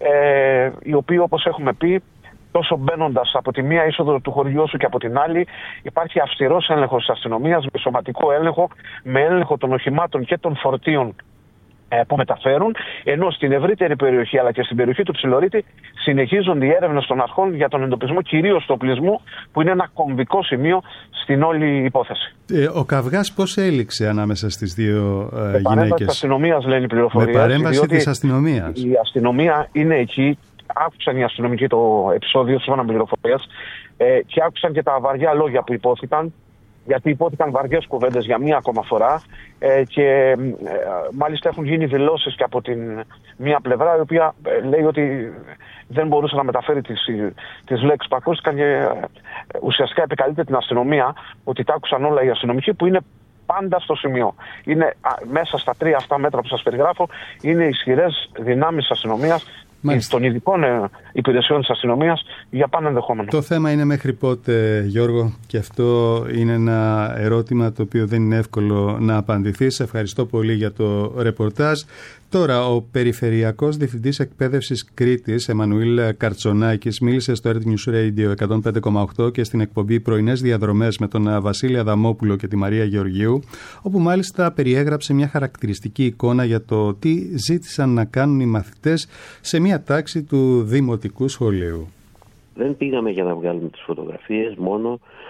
οι οποίοι, όπως έχουμε πει, τόσο μπαίνοντας από τη μία είσοδο του χωριού σου και από την άλλη, υπάρχει αυστηρός έλεγχος της αστυνομίας, με σωματικό έλεγχο, με έλεγχο των οχημάτων και των φορτίων που μεταφέρουν, ενώ στην ευρύτερη περιοχή αλλά και στην περιοχή του Ψιλορίτη συνεχίζονται οι έρευνες των αρχών για τον εντοπισμό κυρίως του οπλισμού, που είναι ένα κομβικό σημείο στην όλη υπόθεση.
Ο καυγάς πώς έληξε ανάμεσα στις δύο γυναίκες?
Με παρέμβαση της αστυνομίας, λένε οι πληροφορίες.
Με παρέμβαση της αστυνομίας.
Η αστυνομία είναι εκεί. Άκουσαν οι αστυνομικοί το επεισόδιο, σύμφωνα με πληροφορίες, και άκουσαν και τα βαριά λόγια που υπόθηκαν. Γιατί υπόθηκαν βαριές κουβέντες για μία ακόμα φορά, και μάλιστα έχουν γίνει δηλώσεις και από την μία πλευρά, η οποία λέει ότι δεν μπορούσε να μεταφέρει τις λέξεις που ακούστηκαν, και ουσιαστικά επικαλείται την αστυνομία ότι τα άκουσαν όλα οι αστυνομικοί, που είναι πάντα στο σημείο. Είναι μέσα στα 3 αυτά μέτρα που σας περιγράφω, είναι ισχυρές δυνάμεις αστυνομίας, των ειδικών υπηρεσιών της αστυνομίας, για πάνω ενδεχόμενο.
Το θέμα είναι μέχρι πότε, Γιώργο, και αυτό είναι ένα ερώτημα το οποίο δεν είναι εύκολο να απαντηθεί. Σε ευχαριστώ πολύ για το ρεπορτάζ. Τώρα, ο Περιφερειακός Διευθυντής Εκπαίδευσης Κρήτης, Εμμανουήλ Καρτσονάκης, μίλησε στο Earth News Radio 105,8 και στην εκπομπή Πρωινές Διαδρομές με τον Βασίλη Αδαμόπουλο και τη Μαρία Γεωργίου, όπου μάλιστα περιέγραψε μια χαρακτηριστική εικόνα για το τι ζήτησαν να κάνουν οι μαθητές σε μια τάξη του Δημοτικού Σχολείου.
Δεν πήγαμε για να βγάλουμε τις φωτογραφίες μόνο.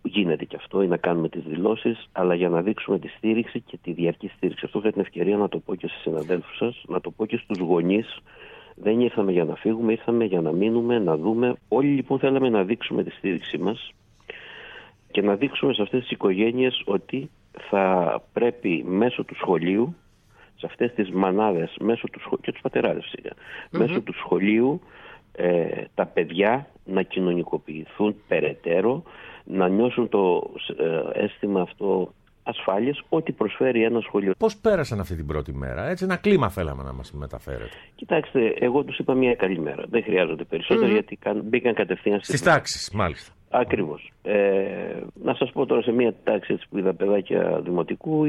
γίνεται και αυτό, ή να κάνουμε τις δηλώσεις, αλλά για να δείξουμε τη στήριξη και τη διαρκή στήριξη. Αυτό είχα την ευκαιρία να το πω και στους συναδέλφους σας, να το πω και στους γονείς. Δεν ήρθαμε για να φύγουμε, ήρθαμε για να μείνουμε, να δούμε. Όλοι λοιπόν θέλαμε να δείξουμε τη στήριξή μας και να δείξουμε σε αυτές τις οικογένειες ότι θα πρέπει μέσω του σχολείου, σε αυτές τις μανάδες, μέσω του σχολείου, και τους πατεράδες φυσικά, μέσω του σχολείου τα παιδιά να κοινωνικοποιηθούν περαιτέρω, να νιώσουν το αίσθημα αυτό ασφάλειας, ό,τι προσφέρει ένα σχολείο.
Πώς πέρασαν αυτή την πρώτη μέρα? Έτσι, ένα κλίμα θέλαμε να μας μεταφέρετε.
Κοιτάξτε, εγώ τους είπα μια καλή μέρα. Δεν χρειάζονται περισσότερο, γιατί μπήκαν κατευθείαν
στις τάξεις, μάλιστα.
Ακριβώς. Να σας πω τώρα, σε μια τάξη που είδα παιδάκια δημοτικού,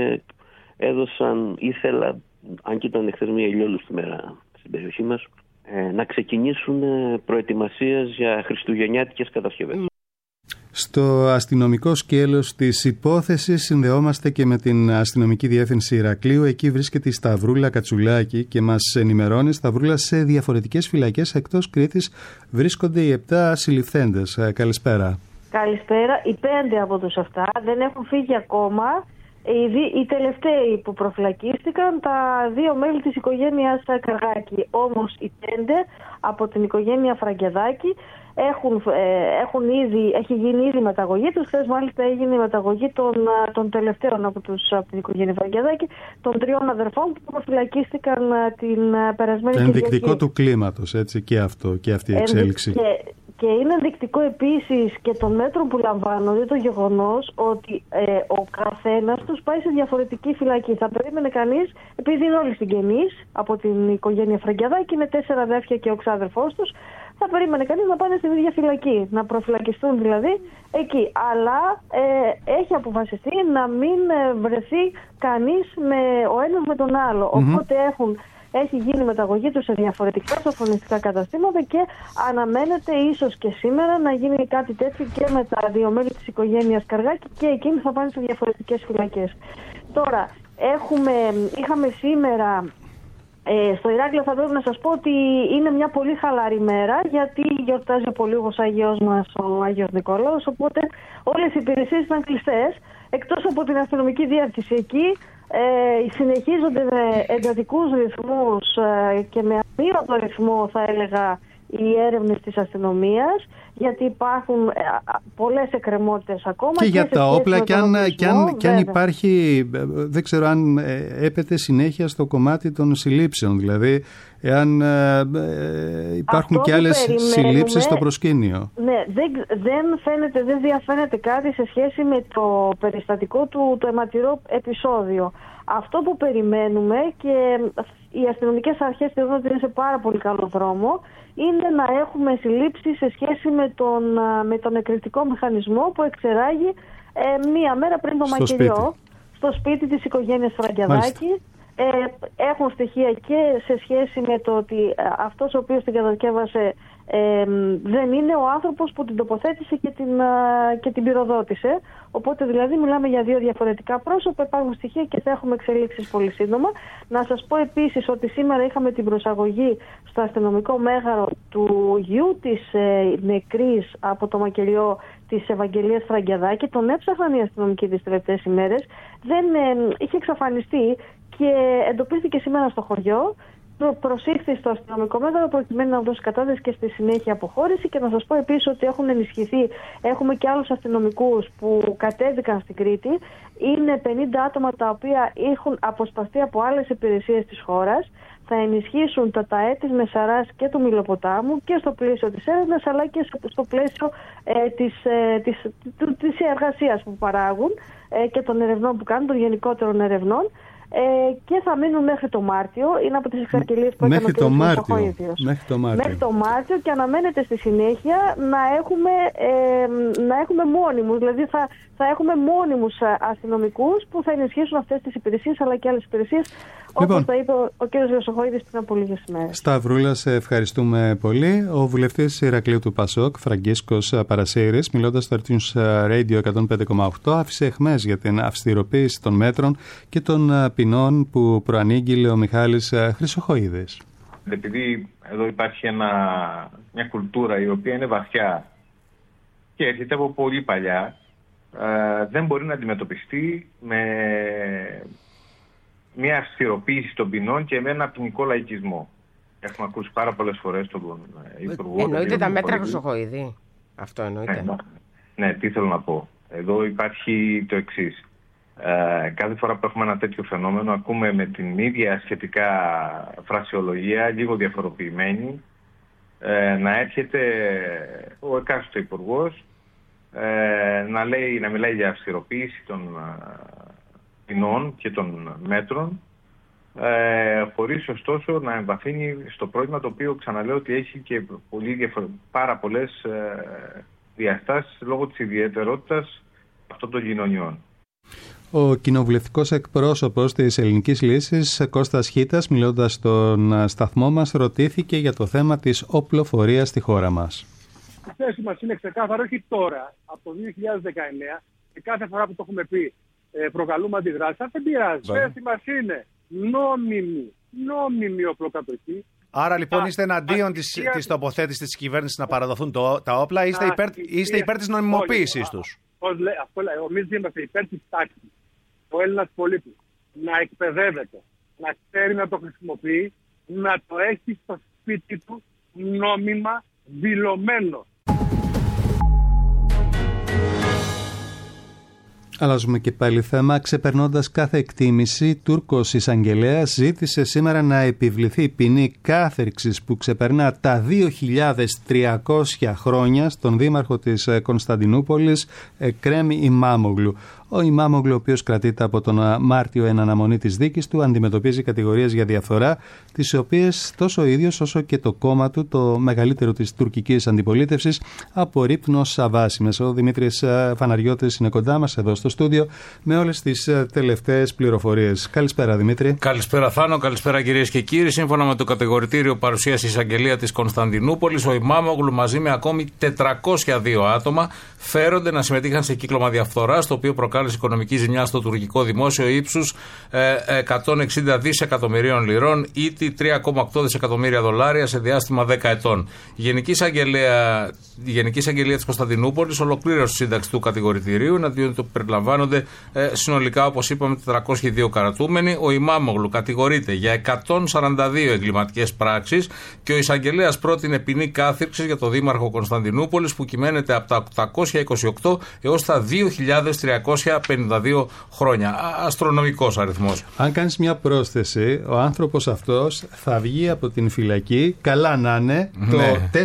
ήθελα, αν και ήταν χθες μια ηλιόλουστη μέρα στην περιοχή μας, να ξεκινήσουν προετοιμασίες για χριστουγεννιάτικες κατασκευές.
Στο αστυνομικό σκέλος της υπόθεσης συνδεόμαστε και με την αστυνομική διεύθυνση Ηρακλείου. Εκεί βρίσκεται η Σταυρούλα Κατσουλάκη και μας ενημερώνει. Σταυρούλα, σε διαφορετικές φυλακές εκτός Κρήτης βρίσκονται οι 7 συλληφθέντες. Καλησπέρα.
Καλησπέρα. Οι 5 από τους 7 δεν έχουν φύγει ακόμα. Οι τελευταίοι που προφυλακίστηκαν, τα 2 μέλη της οικογένειας Καργάκη. Όμως οι 5 από την οικογένεια Φραγκεδάκη έχει γίνει ήδη μεταγωγή τους. Χθες μάλιστα έγινε η μεταγωγή των τελευταίων από την οικογένεια Φραγκεδάκη, των 3 αδερφών που προφυλακίστηκαν την περασμένη Κυριακή.
Ενδεικτικό του κλίματος, έτσι, και αυτή η εξέλιξη.
Και είναι ενδεικτικό επίσης και των μέτρων που λαμβάνονται το γεγονός ότι ο καθένας τους πάει σε διαφορετική φυλακή. Θα περίμενε κανείς, επειδή είναι όλοι συγγενείς από την οικογένεια Φραγκεδάκη, είναι 4 αδέρφια και ο ξάδερφός τους, θα περίμενε κανείς να πάνε στην ίδια φυλακή, να προφυλακιστούν δηλαδή εκεί. Αλλά έχει αποφασιστεί να μην βρεθεί κανείς ο ένας με τον άλλο. Οπότε έχει γίνει μεταγωγή τους σε διαφορετικά σοφρονιστικά καταστήματα και αναμένεται ίσως και σήμερα να γίνει κάτι τέτοιο και με τα 2 μέλη της οικογένειας Καργάκη, και εκείνοι θα πάνε σε διαφορετικές φυλακές. Τώρα, είχαμε σήμερα στο Ηράκλειο, θα πρέπει να σας πω ότι είναι μια πολύ χαλαρή μέρα, γιατί γιορτάζει ο πολύγος Άγιος μας, ο Άγιος Νικόλαος, οπότε όλες οι υπηρεσίες ήταν κλειστές, εκτός από την αστυνομική διεύθυνση. Εκεί συνεχίζονται με εντατικούς ρυθμούς και με αμύωτο ρυθμό, θα έλεγα, οι έρευνες της αστυνομίας, γιατί υπάρχουν πολλές εκκρεμότητες ακόμα. Και για τα όπλα,
και αν υπάρχει, δεν ξέρω αν έπεται συνέχεια στο κομμάτι των συλλήψεων, δηλαδή εάν υπάρχουν και άλλες συλλήψεις στο προσκήνιο.
Ναι, δεν διαφαίνεται κάτι σε σχέση με το περιστατικό το αιματηρό επεισόδιο. Αυτό που περιμένουμε, και οι αστυνομικές αρχές θεωρούν ότι είναι σε πάρα πολύ καλό δρόμο, είναι να έχουμε συλλήψεις σε σχέση με τον εκρηκτικό μηχανισμό που εξεράγει μία μέρα πριν το μακελιό στο σπίτι της οικογένειας Φραγκεδάκη. Έχουν στοιχεία και σε σχέση με το ότι αυτός ο οποίος την κατασκεύασε δεν είναι ο άνθρωπος που την τοποθέτησε και την πυροδότησε. Οπότε δηλαδή μιλάμε για 2 διαφορετικά πρόσωπα, υπάρχουν στοιχεία και θα έχουμε εξελίξεις πολύ σύντομα. Να σας πω επίσης ότι σήμερα είχαμε την προσαγωγή στο αστυνομικό μέγαρο του γιου της νεκρής από το μακελιό της Ευαγγελίας Φραγκεδάκη. Τον έψαχναν οι αστυνομικοί τις τελευταίες ημέρες, είχε εξαφανιστεί και εντοπίστηκε σήμερα στο χωριό. Προσήχθη στο αστυνομικό μέγαρο προκειμένου να δώσει κατάδειξη και στη συνέχεια αποχώρηση. Και να σας πω επίσης ότι έχουν ενισχυθεί, έχουμε και άλλους αστυνομικούς που κατέβηκαν στην Κρήτη. Είναι 50 άτομα τα οποία έχουν αποσπαστεί από άλλες υπηρεσίες της χώρας. Θα ενισχύσουν τα ΤΑΕ της Μεσαράς και του Μιλοποτάμου και στο πλαίσιο της έρευνας, αλλά και στο πλαίσιο της εργασίας που παράγουν και των ερευνών που κάνουν, των γενικότερων ερευνών. Και θα μείνουν μέχρι το Μάρτιο. Είναι από τις εξαγγελίες που έκανε ο κ. Χρυσοχοΐδιος. Μέχρι το Μάρτιο, και αναμένεται στη συνέχεια να έχουμε μόνιμους. Δηλαδή θα έχουμε μόνιμους αστυνομικούς που θα ενισχύσουν αυτές τις υπηρεσίες, αλλά και άλλες υπηρεσίες, όπως τα είπε ο κ. Χρυσοχοΐδης πριν από λίγες ημέρες.
Σταυρούλα, σε ευχαριστούμε πολύ. Ο βουλευτής Ηρακλείου του ΠΑΣΟΚ, Φραγκίσκος Παρασύρης, μιλώντας στο Earth News Radio 105,8, άφησε αιχμές για την αυστηροποίηση των μέτρων και των ποινών που προανήγγειλε ο Μιχάλης Χρυσοχοΐδης.
Επειδή εδώ υπάρχει μια κουλτούρα η οποία είναι βαθιά και έρχεται από πολύ παλιά δεν μπορεί να αντιμετωπιστεί με μια αυστηροποίηση των ποινών και με ένα ποινικό λαϊκισμό. Έχουμε ακούσει πάρα πολλές φορές τον Υπουργό.
Εννοείται τα μέτρα Χρυσοχοΐδη. Αυτό εννοείται.
Ναι, τι θέλω να πω. Εδώ υπάρχει το εξής. Κάθε φορά που έχουμε ένα τέτοιο φαινόμενο, ακούμε με την ίδια σχετικά φρασιολογία, λίγο διαφοροποιημένη, να έρχεται ο εκάστοτε υπουργός να μιλάει για αυστηροποίηση των ποινών και των μέτρων, χωρίς ωστόσο να εμβαθύνει στο πρόβλημα, το οποίο ξαναλέω ότι έχει και πάρα πολλές διαστάσεις λόγω της ιδιαιτερότητας αυτών των κοινωνιών.
Ο κοινοβουλευτικός εκπρόσωπος της Ελληνικής Λύσης, Κώστας Χίτας, μιλώντας στον σταθμό μας, ρωτήθηκε για το θέμα της οπλοφορίας στη χώρα μας.
Η θέση μας είναι ξεκάθαρο, όχι τώρα, από το 2019, και κάθε φορά που το έχουμε πει προκαλούμε αντιδράσεις. Αν δεν πειράζει, η θέση μας είναι νόμιμη οπλοκατοχή.
Άρα λοιπόν είστε εναντίον της τοποθέτησης της κυβέρνησης να παραδοθούν τα όπλα, είστε υπέρ της νομιμοποίησης τους.
Εμείς είμαστε υπέρ της τάξης. Ο Έλληνας πολίτης να εκπαιδεύεται, να ξέρει να το χρησιμοποιεί, να το έχει στο σπίτι του νόμιμα δηλωμένο.
Αλλάζουμε και πάλι θέμα. Ξεπερνώντας κάθε εκτίμηση, Τούρκος εισαγγελέας ζήτησε σήμερα να επιβληθεί ποινή κάθερξης που ξεπερνά τα 2.300 χρόνια στον δήμαρχο της Κωνσταντινούπολης, Εκρέμ Ιμάμογλου. Ο Ιμάμογλου, ο οποίος κρατείται από τον Μάρτιο εν αναμονή της δίκης του, αντιμετωπίζει κατηγορίες για διαφθορά, τις οποίες τόσο ο ίδιος όσο και το κόμμα του, το μεγαλύτερο της τουρκικής αντιπολίτευσης, απορρίπτουν ως αβάσιμες. Ο Δημήτρης Φαναριώτης είναι κοντά μας εδώ στο στούντιο με όλες τις τελευταίες πληροφορίες. Καλησπέρα, Δημήτρη.
Καλησπέρα, Θάνο. Καλησπέρα, κυρίες και κύριοι. Σύμφωνα με το κατηγορητήριο παρουσίαση εισαγγελία της Κωνσταντινούπολης, ο Ιμάμογλου μαζί με ακόμη 402 άτομα φέρονται να συμμετείχαν σε κύκλωμα διαφθοράς, το οποίο προκάλεσε οικονομική ζημιά στο τουρκικό δημόσιο ύψους 160 δισεκατομμυρίων λιρών, ήτι 3,8 δισεκατομμύρια δολάρια σε διάστημα 10 ετών. Η Γενική Εισαγγελία της Κωνσταντινούπολης ολοκλήρωσε τη σύνταξη του κατηγορητηρίου, εναντίον του περιλαμβάνονται συνολικά, όπως είπαμε, 402 κρατούμενοι. Ο Ιμάμογλου κατηγορείται για 142 εγκληματικές πράξεις και ο εισαγγελέας πρότεινε ποινή κάθυρξης για τον δήμαρχο Κωνσταντινούπολης που κυμαίνεται από τα 828 έως τα 2.352 χρόνια. Αστρονομικός αριθμός.
Αν κάνεις μια πρόσθεση, ο άνθρωπος αυτός θα βγει από την φυλακή, καλά να είναι, το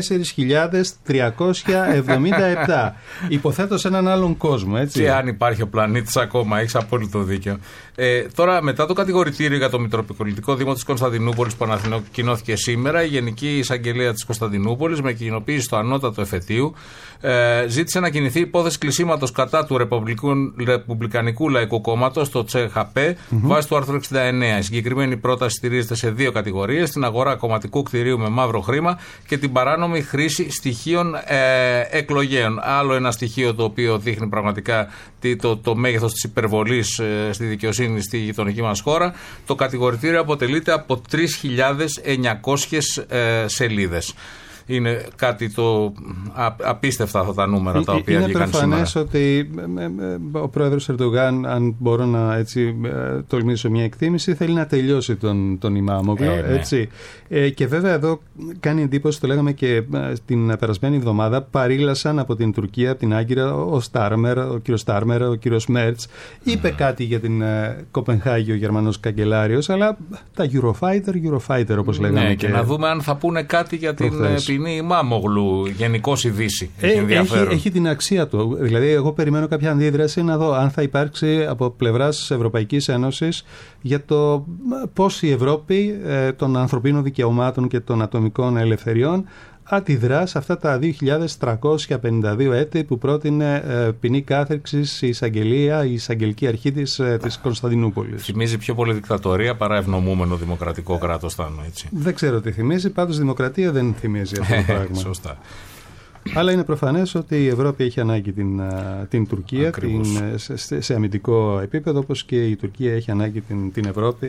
4.377. Υποθέτω σε έναν άλλον κόσμο, έτσι.
Και αν υπάρχει ο πλανήτης ακόμα, έχεις απόλυτο δίκιο. Τώρα, μετά το κατηγορητήριο για το Μητροπολιτικό Δήμο της Κωνσταντινούπολης που ανακοινώθηκε σήμερα, η Γενική Εισαγγελία της Κωνσταντινούπολης, με κοινοποίηση στο ανώτατο εφετείου, ζήτησε να κινηθεί υπόθεση κλεισίματος κατά του Ρεπουμπλικανικού Λαϊκού Κόμματος, το ΤΣΕΧΑΠΕ, βάσει του άρθρου 69. Η συγκεκριμένη πρόταση στηρίζεται σε δύο κατηγορίες: την αγορά κομματικού κτηρίου με μαύρο χρήμα και την παράνομη χρήση στοιχείων εκλογέων. Άλλο ένα στοιχείο το οποίο δείχνει πραγματικά το μέγεθος της υπερβολής στη δικαιοσύνη στη γειτονική μας χώρα. Το κατηγορητήριο αποτελείται από 3.900 σελίδες. Είναι κάτι το απίστευτα αυτά τα νούμερα τα οποία βγήκαν σήμερα.
Είναι προφανές ότι ο πρόεδρος Ερντογάν, αν μπορώ να έτσι τολμήσω μια εκτίμηση, θέλει να τελειώσει τον Ιμάμογλου. Έτσι. Και βέβαια εδώ κάνει εντύπωση, το λέγαμε και την περασμένη εβδομάδα, παρήλασαν από την Τουρκία, από την Άγκυρα, ο κύριος Στάρμερ, ο κύριος Μέρτς. Είπε κάτι για την Κοπενχάγη ο Γερμανός καγκελάριος, αλλά τα Eurofighter όπως λέγαμε.
Ναι, και να δούμε αν θα πούνε κάτι για την ποινή Ιμάμογλου, γενικώς η Δύση.
Έχει την αξία του. Δηλαδή, εγώ περιμένω κάποια αντίδραση να δω αν θα υπάρξει από πλευράς της Ευρωπαϊκής Ένωσης για το πώς η Ευρώπη των ανθρωπίνων δικαιωμάτων και των ατομικών ελευθεριών αντιδρά σε αυτά τα 2.352 έτη που πρότεινε ποινή κάθερξης η εισαγγελική αρχή της Κωνσταντινούπολης.
Θυμίζει πιο πολύ δικτατορία παρά ευνομούμενο δημοκρατικό κράτος, έτσι.
Δεν ξέρω τι θυμίζει, πάντως δημοκρατία δεν θυμίζει αυτό το πράγμα.
Σωστά.
Αλλά είναι προφανές ότι η Ευρώπη έχει ανάγκη την Τουρκία σε αμυντικό επίπεδο, όπως και η Τουρκία έχει ανάγκη την Ευρώπη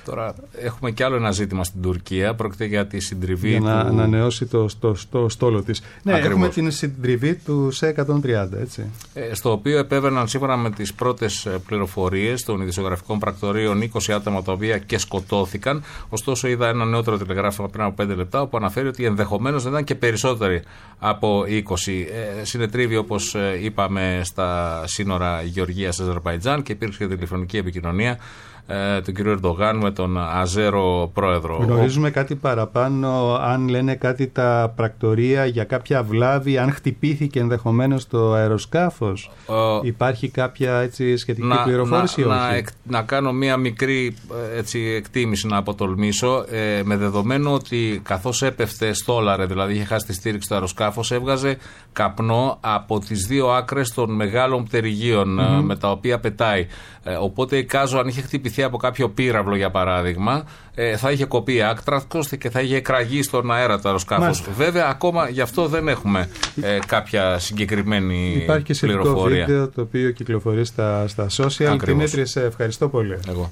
Τώρα έχουμε κι άλλο ένα ζήτημα στην Τουρκία. Πρόκειται για τη συντριβή
για να ανανεώσει το στόλο της. Ναι,
Ακριβώς.
Έχουμε την συντριβή του ΣΕ-130, έτσι.
Στο οποίο επέβαιναν σύμφωνα με τις πρώτες πληροφορίες των ειδησιογραφικών πρακτορείων 20 άτομα τα οποία και σκοτώθηκαν. Ωστόσο, είδα ένα νεότερο τηλεγράφημα πριν από 5 λεπτά όπου αναφέρει ότι ενδεχομένως δεν ήταν και περισσότεροι από 20. Συνετρίβει, όπως είπαμε, στα σύνορα Γεωργίας-Αζερβαϊτζάν και υπήρξε και τηλεφωνική επικοινωνία τον κύριο Ερντογάν με τον Αζέρο πρόεδρο.
Γνωρίζουμε κάτι παραπάνω, αν λένε κάτι τα πρακτορεία για κάποια βλάβη, αν χτυπήθηκε ενδεχομένως το αεροσκάφος? Υπάρχει κάποια έτσι σχετική πληροφόρηση?
Να κάνω μία μικρή έτσι, εκτίμηση, να αποτολμήσω, με δεδομένο ότι καθώς έπεφτε στόλαρε, δηλαδή είχε χάσει τη στήριξη του αεροσκάφος, έβγαζε καπνό από τις δύο άκρες των μεγάλων πτερυγίων με τα οποία πετάει. Οπότε εικάζω, αν είχε χτυπηθεί από κάποιο πύραυλο, για παράδειγμα, θα είχε κοπεί άκτρακος και θα είχε εκραγεί στον αέρα το αεροσκάφος. Βέβαια, ακόμα γι' αυτό δεν έχουμε κάποια συγκεκριμένη πληροφορία.
Υπάρχει και σχετικό βίντεο το οποίο κυκλοφορεί στα social. Δημήτρη, σε ευχαριστώ πολύ.
Εγώ.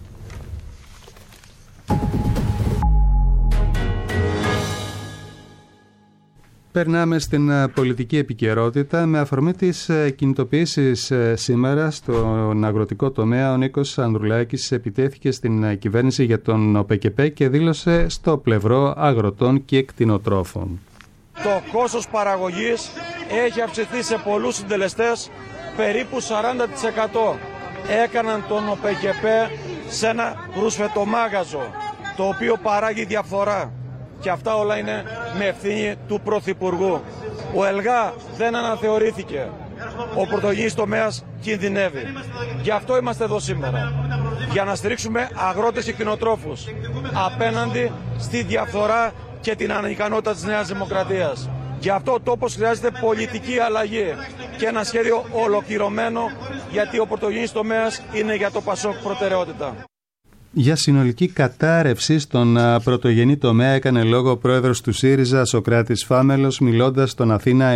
Περνάμε στην πολιτική επικαιρότητα. Με αφορμή τις κινητοποιήσεις σήμερα στον αγροτικό τομέα, ο Νίκος Ανδρουλάκης επιτέθηκε στην κυβέρνηση για τον ΟΠΕΚΕΠΕ και δήλωσε στο πλευρό αγροτών και κτηνοτρόφων.
Το κόστος παραγωγής έχει αυξηθεί σε πολλούς συντελεστές περίπου 40%. Έκαναν τον ΟΠΕΚΕΠΕ σε ένα ρουσφετομάγαζο, το οποίο παράγει διαφθορά. Και αυτά όλα είναι με ευθύνη του Πρωθυπουργού. Ο ΕΛΓΑ δεν αναθεωρήθηκε. Ο πρωτογενής τομέας κινδυνεύει. Γι' αυτό είμαστε εδώ σήμερα. Για να στηρίξουμε αγρότες και κτηνοτρόφους απέναντι στη διαφθορά και την ανικανότητα της Νέας Δημοκρατίας. Γι' αυτό ο τόπος χρειάζεται πολιτική αλλαγή και ένα σχέδιο ολοκληρωμένο, γιατί ο πρωτογενής τομέας είναι για το ΠΑΣΟΚ προτεραιότητα.
Για συνολική κατάρρευση στον πρωτογενή τομέα έκανε λόγο ο πρόεδρος του ΣΥΡΙΖΑ, Σωκράτης Φάμελος, μιλώντας στον Αθήνα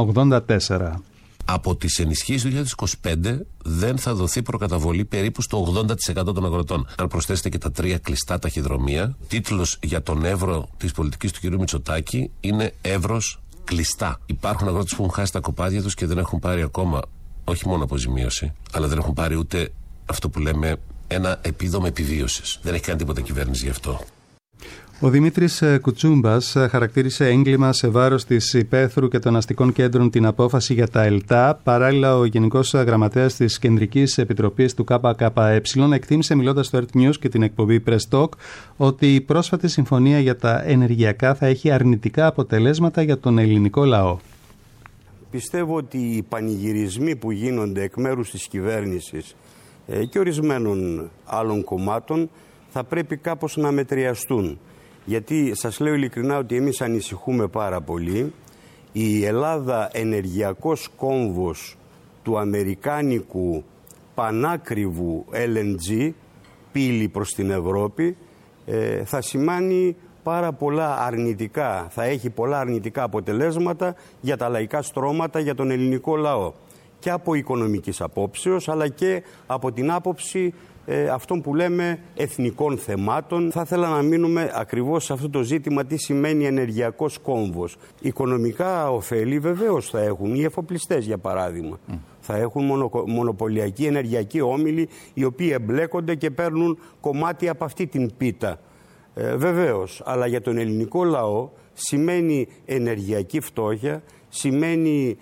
984.
Από τις ενισχύσεις του 2025 δεν θα δοθεί προκαταβολή περίπου στο 80% των αγροτών. Αν προσθέσετε και τα 3 κλειστά ταχυδρομεία, τίτλος για τον Εύρο της πολιτικής του κ. Μητσοτάκη είναι Εύρος κλειστά. Υπάρχουν αγρότες που έχουν χάσει τα κοπάδια τους και δεν έχουν πάρει ακόμα όχι μόνο αποζημίωση, αλλά δεν έχουν πάρει ούτε αυτό που λέμε ένα επίδομα επιβίωσης. Δεν έχει κάνει τίποτα κυβέρνηση γι' αυτό.
Ο Δημήτρης Κουτσούμπας χαρακτήρισε έγκλημα σε βάρος της υπαίθρου και των αστικών κέντρων την απόφαση για τα ΕΛΤΑ. Παράλληλα, ο Γενικός Γραμματέας της Κεντρικής Επιτροπής του ΚΚΕ εκτίμησε, μιλώντας στο Earth News και την εκπομπή Press Talk, ότι η πρόσφατη συμφωνία για τα ενεργειακά θα έχει αρνητικά αποτελέσματα για τον ελληνικό λαό.
Πιστεύω ότι οι πανηγυρισμοί που γίνονται εκ μέρους της κυβέρνησης και ορισμένων άλλων κομμάτων θα πρέπει κάπως να μετριαστούν. Γιατί σας λέω ειλικρινά ότι εμείς ανησυχούμε πάρα πολύ. Η Ελλάδα ενεργειακός κόμβος του αμερικάνικου πανάκριβου LNG, πύλη προς την Ευρώπη, θα σημάνει πάρα πολλά αρνητικά, θα έχει πολλά αρνητικά αποτελέσματα για τα λαϊκά στρώματα, για τον ελληνικό λαό. Και από οικονομικής απόψεως, αλλά και από την άποψη αυτών που λέμε εθνικών θεμάτων. Θα ήθελα να μείνουμε ακριβώς σε αυτό το ζήτημα, τι σημαίνει ενεργειακός κόμβος. Οικονομικά ωφέλη βεβαίως θα έχουν οι εφοπλιστές, για παράδειγμα. Θα έχουν μονοπωλιακοί ενεργειακοί όμιλοι, οι οποίοι εμπλέκονται και παίρνουν κομμάτι από αυτή την πίτα. Βεβαίως, αλλά για τον ελληνικό λαό σημαίνει ενεργειακή φτώχεια, σημαίνει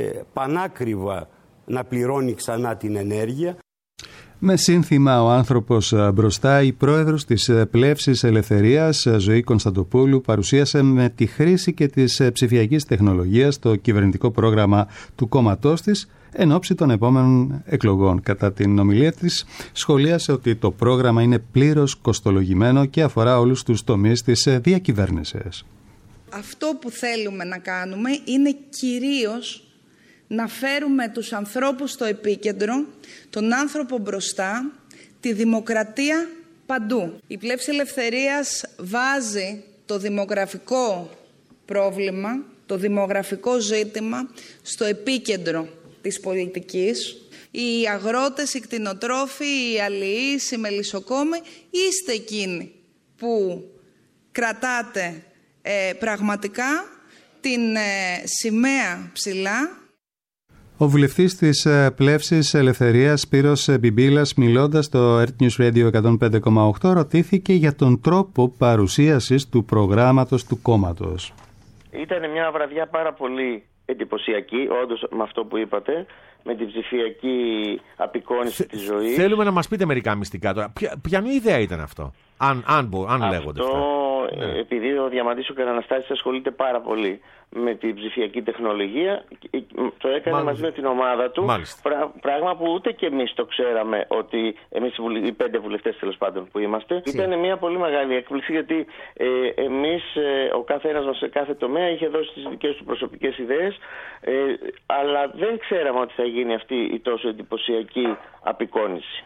πανάκριβα να πληρώνει ξανά την ενέργεια.
Με σύνθημα «Ο άνθρωπος μπροστά», η πρόεδρος της Πλεύσης Ελευθερίας, Ζωή Κωνσταντοπούλου, παρουσίασε με τη χρήση και της ψηφιακής τεχνολογίας το κυβερνητικό πρόγραμμα του κόμματός της εν ώψη των επόμενων εκλογών. Κατά την ομιλία της, σχολίασε ότι το πρόγραμμα είναι πλήρως κοστολογημένο και αφορά όλους τους τομείς της διακυβέρνησης.
Αυτό που θέλουμε να κάνουμε είναι κυρίως να φέρουμε τους ανθρώπους στο επίκεντρο, τον άνθρωπο μπροστά, τη δημοκρατία παντού. Η Πλεύση Ελευθερίας βάζει το δημογραφικό πρόβλημα, το δημογραφικό ζήτημα στο επίκεντρο της πολιτικής. Οι αγρότες, οι κτηνοτρόφοι, οι αλληλείς, οι μελισσοκόμοι, είστε εκείνοι που κρατάτε πραγματικά την σημαία ψηλά.
Ο βουλευτής της Πλεύσης Ελευθερίας, Σπύρος Μπιμπίλας, μιλώντας στο Earth News Radio 105,8, ρωτήθηκε για τον τρόπο παρουσίασης του προγράμματος του κόμματος.
Ήταν μια βραδιά πάρα πολύ εντυπωσιακή, όντως, με αυτό που είπατε, με την ψηφιακή απεικόνιση της ζωής.
Θέλουμε να μας πείτε μερικά μυστικά τώρα. Ποια ιδέα ήταν αυτό, αν λέγονται αυτά.
Επειδή ο Διαμαντής ο Καραναστάσης ασχολείται πάρα πολύ με την ψηφιακή τεχνολογία, το έκανε μαζί με την ομάδα του. Πράγμα που ούτε και εμείς το ξέραμε, ότι εμείς οι 5 βουλευτές τέλος πάντων που είμαστε. Ήταν μια πολύ μεγάλη έκπληξη, γιατί εμείς, ο κάθε ένας μας σε κάθε τομέα είχε δώσει τις δικές του προσωπικές ιδέες, αλλά δεν ξέραμε ότι θα γίνει αυτή η τόσο εντυπωσιακή απεικόνιση.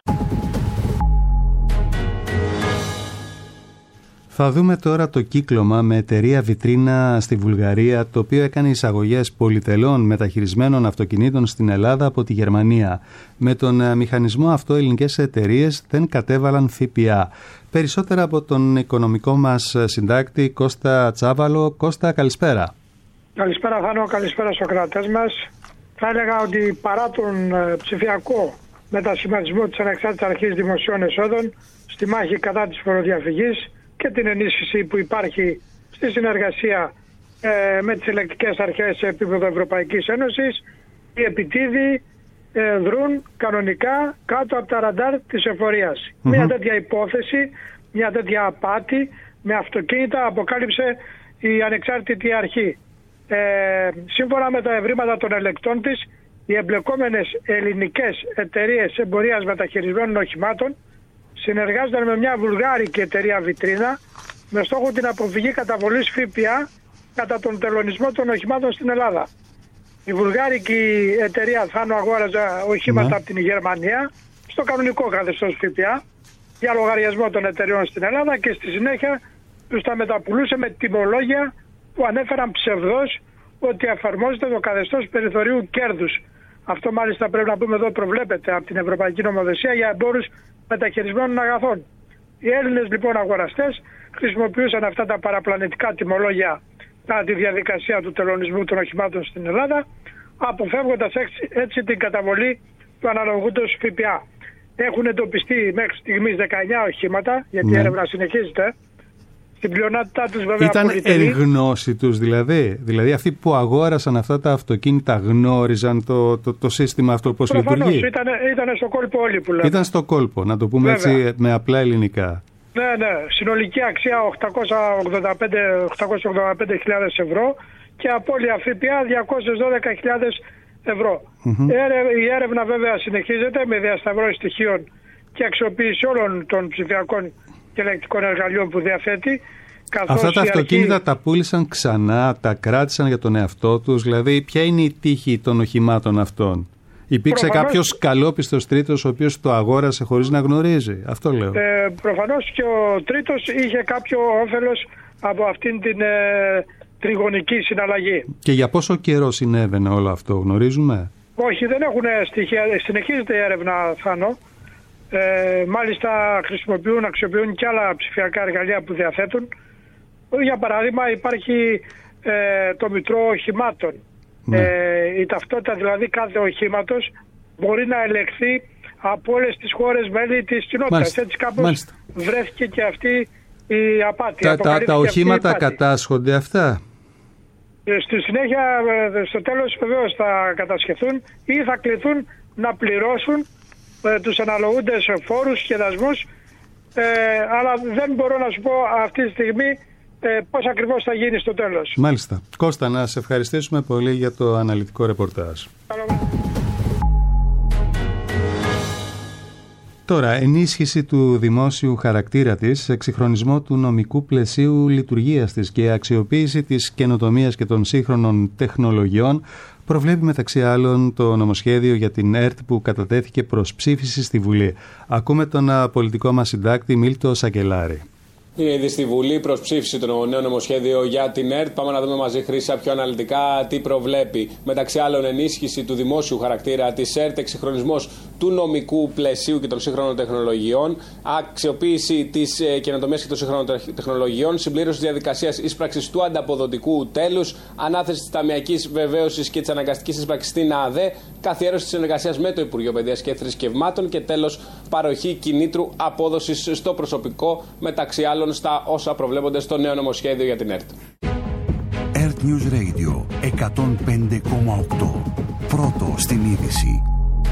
Θα δούμε τώρα το κύκλωμα με εταιρεία βιτρίνα στη Βουλγαρία, το οποίο έκανε εισαγωγές πολυτελών μεταχειρισμένων αυτοκινήτων στην Ελλάδα από τη Γερμανία. Με τον μηχανισμό αυτό, οι ελληνικές εταιρείες δεν κατέβαλαν ΦΠΑ. Περισσότερα από τον οικονομικό μας συντάκτη Κώστα Τσάβαλο. Κώστα, καλησπέρα.
Καλησπέρα Θάνο, καλησπέρα στους ακροατές μας. Θα έλεγα ότι παρά τον ψηφιακό μετασχηματισμό της Ανεξάρτητης Αρχής Δημοσίων Εσόδων στη μάχη κατά της φοροδιαφυγής και την ενίσχυση που υπάρχει στη συνεργασία με τις ελεκτικές αρχές σε επίπεδο Ευρωπαϊκής Ένωσης, οι επιτίδοι δρούν κανονικά κάτω από τα ραντάρ της εφορίας. Μια τέτοια υπόθεση, μια τέτοια απάτη με αυτοκίνητα αποκάλυψε η Ανεξάρτητη Αρχή. Σύμφωνα με τα ευρήματα των ελεκτών της, οι εμπλεκόμενες ελληνικές εταιρείες εμπορίας μεταχειρισμένων οχημάτων συνεργάζονταν με μια βουλγάρικη εταιρεία βιτρίνα με στόχο την αποφυγή καταβολής ΦΠΑ κατά τον τελωνισμό των οχημάτων στην Ελλάδα. Η βουλγάρικη εταιρεία Θάνο αγόραζε οχήματα από την Γερμανία στο κανονικό καθεστώς ΦΠΑ για λογαριασμό των εταιρεών στην Ελλάδα και στη συνέχεια τους τα μεταπουλούσε με τιμολόγια που ανέφεραν ψευδώς ότι εφαρμόζεται το καθεστώς περιθωρίου κέρδους. Αυτό μάλιστα πρέπει να πούμε εδώ προβλέπεται από την Ευρωπαϊκή Νομοθεσία για εμπόρους μεταχειρισμένων αγαθών. Οι Έλληνες λοιπόν αγοραστές χρησιμοποιούσαν αυτά τα παραπλανητικά τιμολόγια κατά τη διαδικασία του τελωνισμού των οχημάτων στην Ελλάδα, αποφεύγοντας έτσι την καταβολή του αναλογούντος ΦΠΑ. Έχουν εντοπιστεί μέχρι στιγμής 19 οχήματα, γιατί η έρευνα συνεχίζεται. Στην πλειονότητά τους βέβαια
ήταν
πολυτελή.
εν γνώση τους δηλαδή αυτοί που αγόρασαν αυτά τα αυτοκίνητα γνώριζαν το σύστημα αυτό πώς λειτουργεί.
Ήταν στο κόλπο όλοι που λέμε.
Ήταν στο κόλπο, να το πούμε βέβαια. Έτσι με απλά ελληνικά.
Ναι, συνολική αξία 885.000 ευρώ και απώλεια ΦΠΑ 212.000 ευρώ. Η έρευνα βέβαια συνεχίζεται με διασταυρώσεις στοιχείων και αξιοποίηση όλων των ψηφιακών και ελεκτικών εργαλείων που διαθέτει.
Αυτά τα αυτοκίνητα τα πούλησαν ξανά, τα κράτησαν για τον εαυτό τους, δηλαδή ποια είναι η τύχη των οχημάτων αυτών? Υπήρξε κάποιος καλόπιστος τρίτος ο οποίος το αγόρασε χωρίς να γνωρίζει? Αυτό λέω.
Προφανώς και ο τρίτος είχε κάποιο όφελος από αυτήν την τριγωνική συναλλαγή.
Και για πόσο καιρό συνέβαινε όλο αυτό, γνωρίζουμε?
Όχι, δεν έχουν στοιχεία. Συνεχίζεται η έρευνα, Θάνο. Μάλιστα αξιοποιούν και άλλα ψηφιακά εργαλεία που διαθέτουν. Για παράδειγμα υπάρχει το Μητρό Οχημάτων. Η ταυτότητα δηλαδή κάθε οχήματος μπορεί να ελεγχθεί από όλες τις χώρες μέλη της κοινότητας. Έτσι κάπως βρέθηκε και αυτή η απάτη.
Τα οχήματα κατάσχονται αυτά?
Στη συνέχεια, στο τέλος βεβαίως θα κατασχεθούν ή θα κληθούν να πληρώσουν τους αναλογούντες φόρους και δασμούς, αλλά δεν μπορώ να σου πω αυτή τη στιγμή πώς ακριβώς θα γίνει στο τέλος.
Μάλιστα. Κώστα, να σε ευχαριστήσουμε πολύ για το αναλυτικό ρεπορτάζ. Τώρα, ενίσχυση του δημόσιου χαρακτήρα της, εξυγχρονισμό του νομικού πλαισίου λειτουργίας της και αξιοποίηση της καινοτομίας και των σύγχρονων τεχνολογιών προβλέπει μεταξύ άλλων το νομοσχέδιο για την ΕΡΤ που κατατέθηκε προς ψήφιση στη Βουλή. Ακούμε τον πολιτικό μας συντάκτη Μίλτο Σακελάρη.
Είναι ήδη στη Βουλή προς ψήφιση το νέο νομοσχέδιο για την ΕΡΤ. Πάμε να δούμε μαζί, Χρύσα, πιο αναλυτικά τι προβλέπει. Μεταξύ άλλων, ενίσχυση του δημόσιου χαρακτήρα της ΕΡΤ, εξυγχρονισμός του νομικού πλαισίου και των σύγχρονων τεχνολογιών, αξιοποίηση της καινοτομίας και των σύγχρονων τεχνολογιών, συμπλήρωση της διαδικασίας ίσπραξης του ανταποδοτικού τέλους, ανάθεση της ταμειακής βεβαίωσης και της αναγκαστικής ίσπραξης στην ΑΔΕ, καθιέρωση της συνεργασίας με το Υπουργείο Παιδείας και Θρησκευμάτων και τέλος παροχή κινήτρου απόδοσης στο προσωπικό, μεταξύ άλλων στα όσα προβλέπονται στο νέο νομοσχέδιο για την ΕΡΤ.
ΕΡΤ News Radio 105,8. Πρώτο στην είδηση.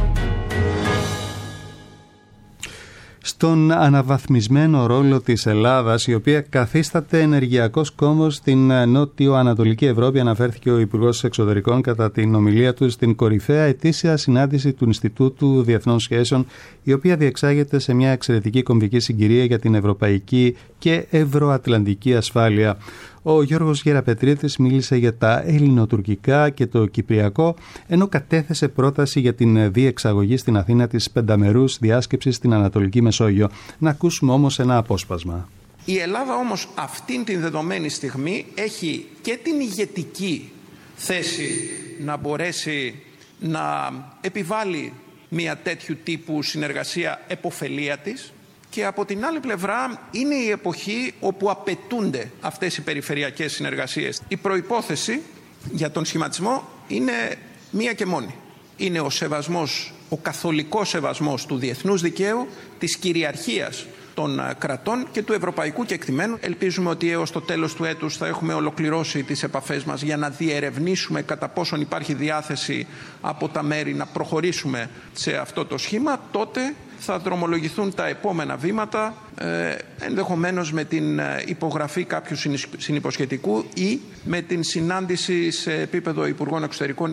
Στον αναβαθμισμένο ρόλο της Ελλάδας, η οποία καθίσταται ενεργειακός κόμβος στην νότιο-ανατολική Ευρώπη, αναφέρθηκε ο Υπουργός Εξωτερικών κατά την ομιλία του στην κορυφαία ετήσια συνάντηση του Ινστιτούτου Διεθνών Σχέσεων, η οποία διεξάγεται σε μια εξαιρετική κομβική συγκυρία για την ευρωπαϊκή και ευρωατλαντική ασφάλεια. Ο Γιώργος Γεραπετρίτης μίλησε για τα ελληνοτουρκικά και το κυπριακό, ενώ κατέθεσε πρόταση για την διεξαγωγή στην Αθήνα της πενταμερούς διάσκεψης στην Ανατολική Μεσόγειο. Να ακούσουμε όμως ένα απόσπασμα.
Η Ελλάδα όμως αυτήν την δεδομένη στιγμή έχει και την ηγετική θέση να μπορέσει να επιβάλλει μια τέτοιου τύπου συνεργασία επωφελία της. Και από την άλλη πλευρά είναι η εποχή όπου απαιτούνται αυτές οι περιφερειακές συνεργασίες. Η προϋπόθεση για τον σχηματισμό είναι μία και μόνη. Είναι ο σεβασμός, ο καθολικός σεβασμός του διεθνούς δικαίου, της κυριαρχίας των κρατών και του ευρωπαϊκού κεκτημένου. Ελπίζουμε ότι έως το τέλος του έτους θα έχουμε ολοκληρώσει τις επαφές μας για να διερευνήσουμε κατά πόσον υπάρχει διάθεση από τα μέρη να προχωρήσουμε σε αυτό το σχήμα. Τότε θα δρομολογηθούν τα επόμενα βήματα, ενδεχομένως με την υπογραφή κάποιου συνυποσχετικού ή με την συνάντηση σε επίπεδο Υπουργών Εξωτερικών.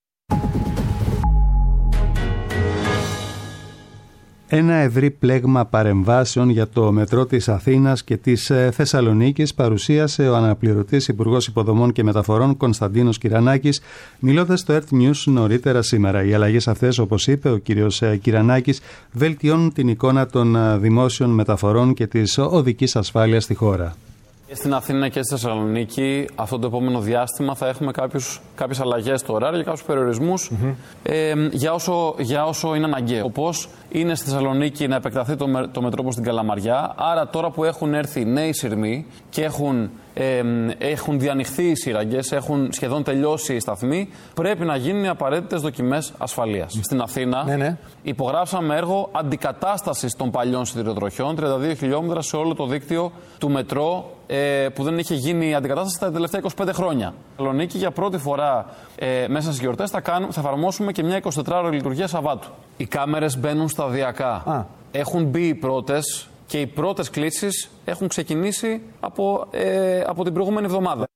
Ένα ευρύ πλέγμα παρεμβάσεων για το μετρό της Αθήνας και της Θεσσαλονίκης παρουσίασε ο αναπληρωτής Υπουργός Υποδομών και Μεταφορών Κωνσταντίνος Κυρανάκης, μιλώντας στο ERT News νωρίτερα σήμερα. Οι αλλαγές αυτές, όπως είπε ο κύριος Κυρανάκης, βελτιώνουν την εικόνα των δημόσιων μεταφορών και της οδικής ασφάλειας στη χώρα.
Και στην Αθήνα και στη Θεσσαλονίκη αυτό το επόμενο διάστημα θα έχουμε κάποιες αλλαγές στο ωράριο και κάποιους περιορισμούς για όσο είναι αναγκαίο. Όπως είναι στη Θεσσαλονίκη να επεκταθεί το μετρό στην Καλαμαριά, άρα τώρα που έχουν έρθει νέοι σειρμοί και έχουν διανοιχθεί οι σύραγγες, έχουν σχεδόν τελειώσει οι σταθμοί, πρέπει να γίνουν οι απαραίτητες δοκιμές ασφαλείας. Στην Αθήνα υπογράψαμε έργο αντικατάστασης των παλιών σιδηροτροχιών, 32 χιλιόμετρα σε όλο το δίκτυο του μετρό, που δεν είχε γίνει η αντικατάσταση τα τελευταία 25 χρόνια. Θεσσαλονίκη για πρώτη φορά μέσα στις γιορτές θα εφαρμόσουμε και μια 24ωρη λειτουργία Σαββάτου. Οι κάμερες μπαίνουν σταδιακά. Έχουν μπει οι πρώτες και οι πρώτες κλήσεις έχουν ξεκινήσει από την προηγούμενη εβδομάδα.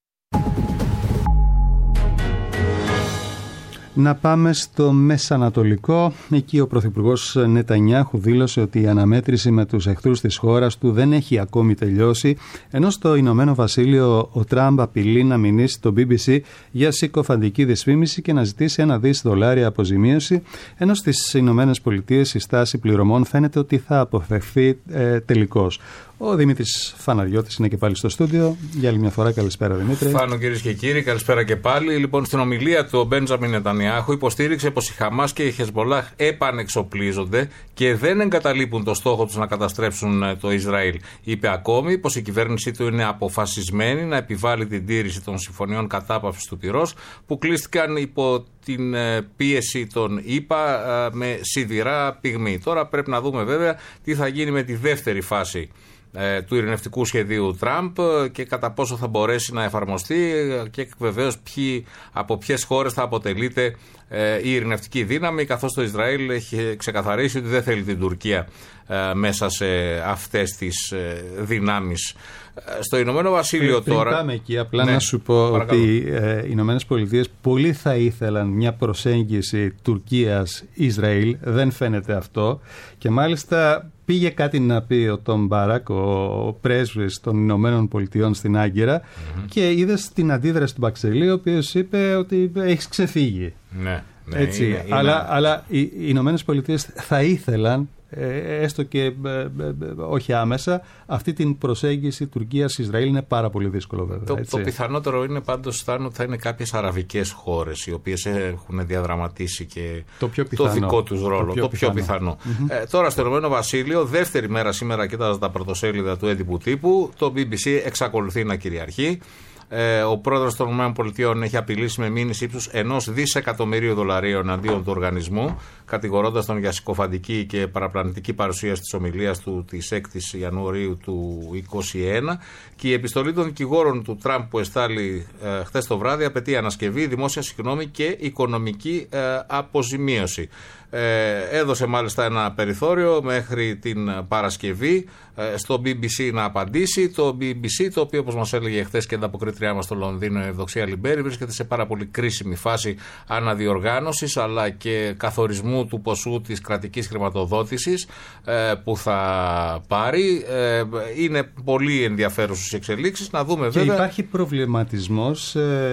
Να πάμε στο Μεσανατολικό. Εκεί ο Πρωθυπουργός Νετανιάχου δήλωσε ότι η αναμέτρηση με τους εχθρούς της χώρας του δεν έχει ακόμη τελειώσει, ενώ στο Ηνωμένο Βασίλειο ο Τραμπ απειλεί να μηνύσει το BBC για συκοφαντική δυσφήμιση και να ζητήσει $1 δις αποζημίωση, ενώ στις Ηνωμένες Πολιτείες η στάση πληρωμών φαίνεται ότι θα αποφευθεί τελικώς. Ο Δημήτρης Φαναριώτης είναι και πάλι στο στούντιο. Για άλλη μια φορά, καλησπέρα Δημήτρη.
Φάνο, κυρίες και κύριοι, καλησπέρα και πάλι. Λοιπόν, στην ομιλία του ο Μπέντζαμιν Νετανιάχου υποστήριξε πως η Χαμάς και η Χεσμολάχ επανεξοπλίζονται και δεν εγκαταλείπουν το στόχο τους να καταστρέψουν το Ισραήλ. Είπε ακόμη πως η κυβέρνησή του είναι αποφασισμένη να επιβάλλει την τήρηση των συμφωνιών κατάπαυσης του πυρός που κλείστηκαν υπό την πίεση των ΗΠΑ με σιδηρά πυγμή. Τώρα πρέπει να δούμε βέβαια τι θα γίνει με τη δεύτερη φάση του ειρηνευτικού σχεδίου Τραμπ και κατά πόσο θα μπορέσει να εφαρμοστεί και βεβαίως από ποιες χώρες θα αποτελείται η ειρηνευτική δύναμη, καθώς το Ισραήλ έχει ξεκαθαρίσει ότι δεν θέλει την Τουρκία μέσα σε αυτές τις δυνάμεις. Στο Ηνωμένο Βασίλειο τώρα.
Πριν πάμε εκεί, απλά να σου πω ότι οι Ηνωμένες Πολιτείες πολύ θα ήθελαν μια προσέγγιση Τουρκίας-Ισραήλ. Δεν φαίνεται αυτό. Και μάλιστα πήγε κάτι να πει ο Τον Μπαράκ, ο πρέσβης των Ηνωμένων Πολιτειών στην Άγκυρα, και είδες την αντίδραση του Μπαξελή, ο οποίος είπε ότι έχεις ξεφύγει.
Ναι.
Έτσι. Αλλά οι Ηνωμένες Πολιτείες θα ήθελαν έστω και όχι άμεσα, αυτή την προσέγγιση Τουρκίας-Ισραήλ είναι πάρα πολύ δύσκολο βέβαια.
Το πιθανότερο είναι πάντως ότι θα είναι κάποιες αραβικές χώρες οι οποίες έχουν διαδραματίσει και το δικό τους ρόλο. Το πιο πιθανό. Τώρα στο Ηνωμένο Βασίλειο, δεύτερη μέρα σήμερα, κοιτάζοντας τα πρωτοσέλιδα του έντυπου τύπου, το BBC εξακολουθεί να κυριαρχεί. Ο πρόεδρος των ΗΠΑ έχει απειλήσει με μήνυση ύψους $1 δισεκατομμύριο εναντίον του οργανισμού, κατηγορώντας τον για συκοφαντική και παραπλανητική παρουσίαση της ομιλίας του της 6ης Ιανουαρίου του 2021, και η επιστολή των δικηγόρων του Τραμπ που εστάλει χθες το βράδυ απαιτεί ανασκευή, δημόσια συγγνώμη και οικονομική αποζημίωση. Έδωσε μάλιστα ένα περιθώριο μέχρι την Παρασκευή στο BBC να απαντήσει. Το BBC, το οποίο, όπως μας έλεγε χθες και ανταποκρίτριά μας στο Λονδίνο, η Ευδοξία Λιμπέρη, βρίσκεται σε πάρα πολύ κρίσιμη φάση αναδιοργάνωσης αλλά και καθορισμού του ποσού της κρατικής χρηματοδότησης που θα πάρει. Είναι πολύ ενδιαφέρουσες εξελίξεις. Να δούμε βέβαια.
Και υπάρχει προβληματισμός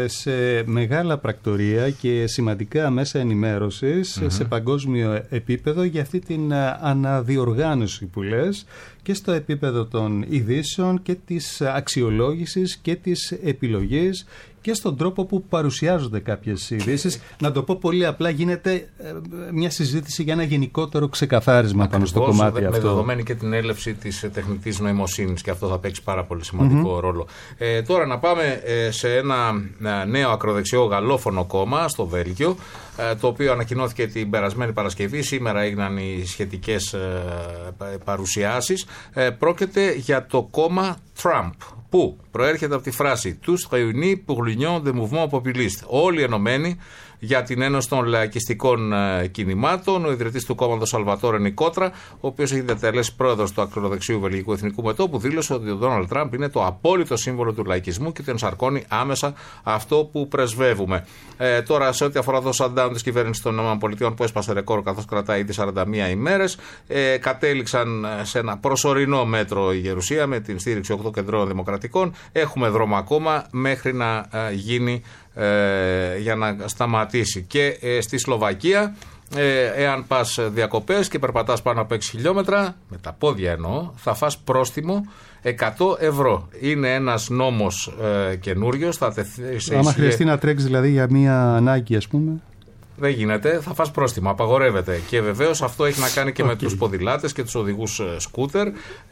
σε μεγάλα πρακτορεία και σημαντικά μέσα ενημέρωσης σε παγκόσμιο επίπεδο για αυτή την αναδιοργάνωση που λες, και στο επίπεδο των ειδήσεων και της αξιολόγησης και της επιλογής και στον τρόπο που παρουσιάζονται κάποιες ειδήσεις. Να το πω πολύ απλά, γίνεται μια συζήτηση για ένα γενικότερο ξεκαθάρισμα πάνω στο κομμάτι αυτό.
Με δεδομένη και την έλευση της τεχνητής νοημοσύνης, και αυτό θα παίξει πάρα πολύ σημαντικό ρόλο. Τώρα να πάμε σε ένα νέο ακροδεξιό γαλλόφωνο κόμμα στο Βέλγιο, το οποίο ανακοινώθηκε την περασμένη Παρασκευή. Σήμερα έγιναν οι σχετικές παρουσιάσεις. Πρόκειται για το κόμμα Trump, που προέρχεται από τη φράση «Tous réunis pour l'union des mouvements populistes», όλοι ενωμένοι για την Ένωση των Λαϊκιστικών Κινημάτων. Ο ιδρυτής του κόμματος Σαλβατόρε Νικότρα, ο οποίος έχει διατελέσει πρόεδρος του ακροδεξιού Βελγικού Εθνικού Μετώπου, δήλωσε ότι ο Ντόναλντ Τραμπ είναι το απόλυτο σύμβολο του λαϊκισμού και ότι ενσαρκώνει άμεσα αυτό που πρεσβεύουμε. Τώρα, σε ό,τι αφορά το shutdown της κυβέρνησης των ΗΠΑ, που έσπασε ρεκόρ καθώς κρατάει ήδη 41 ημέρες, κατέληξαν σε ένα προσωρινό μέτρο η Γερουσία με την στήριξη 8 κεντρών δημοκρατικών. Έχουμε δρόμο ακόμα μέχρι να γίνει, για να σταματήσει. Και στη Σλοβακία, εάν πας διακοπές και περπατάς πάνω από 6 χιλιόμετρα, με τα πόδια εννοώ, θα φας πρόστιμο 100 ευρώ. Είναι ένας νόμος καινούριος.
Άμα χρειαστεί να τρέξεις δηλαδή για μία ανάγκη, ας πούμε.
Δεν γίνεται, θα φας πρόστιμο, απαγορεύεται. Και βεβαίως αυτό έχει να κάνει και με τους ποδηλάτες και τους οδηγούς σκούτερ.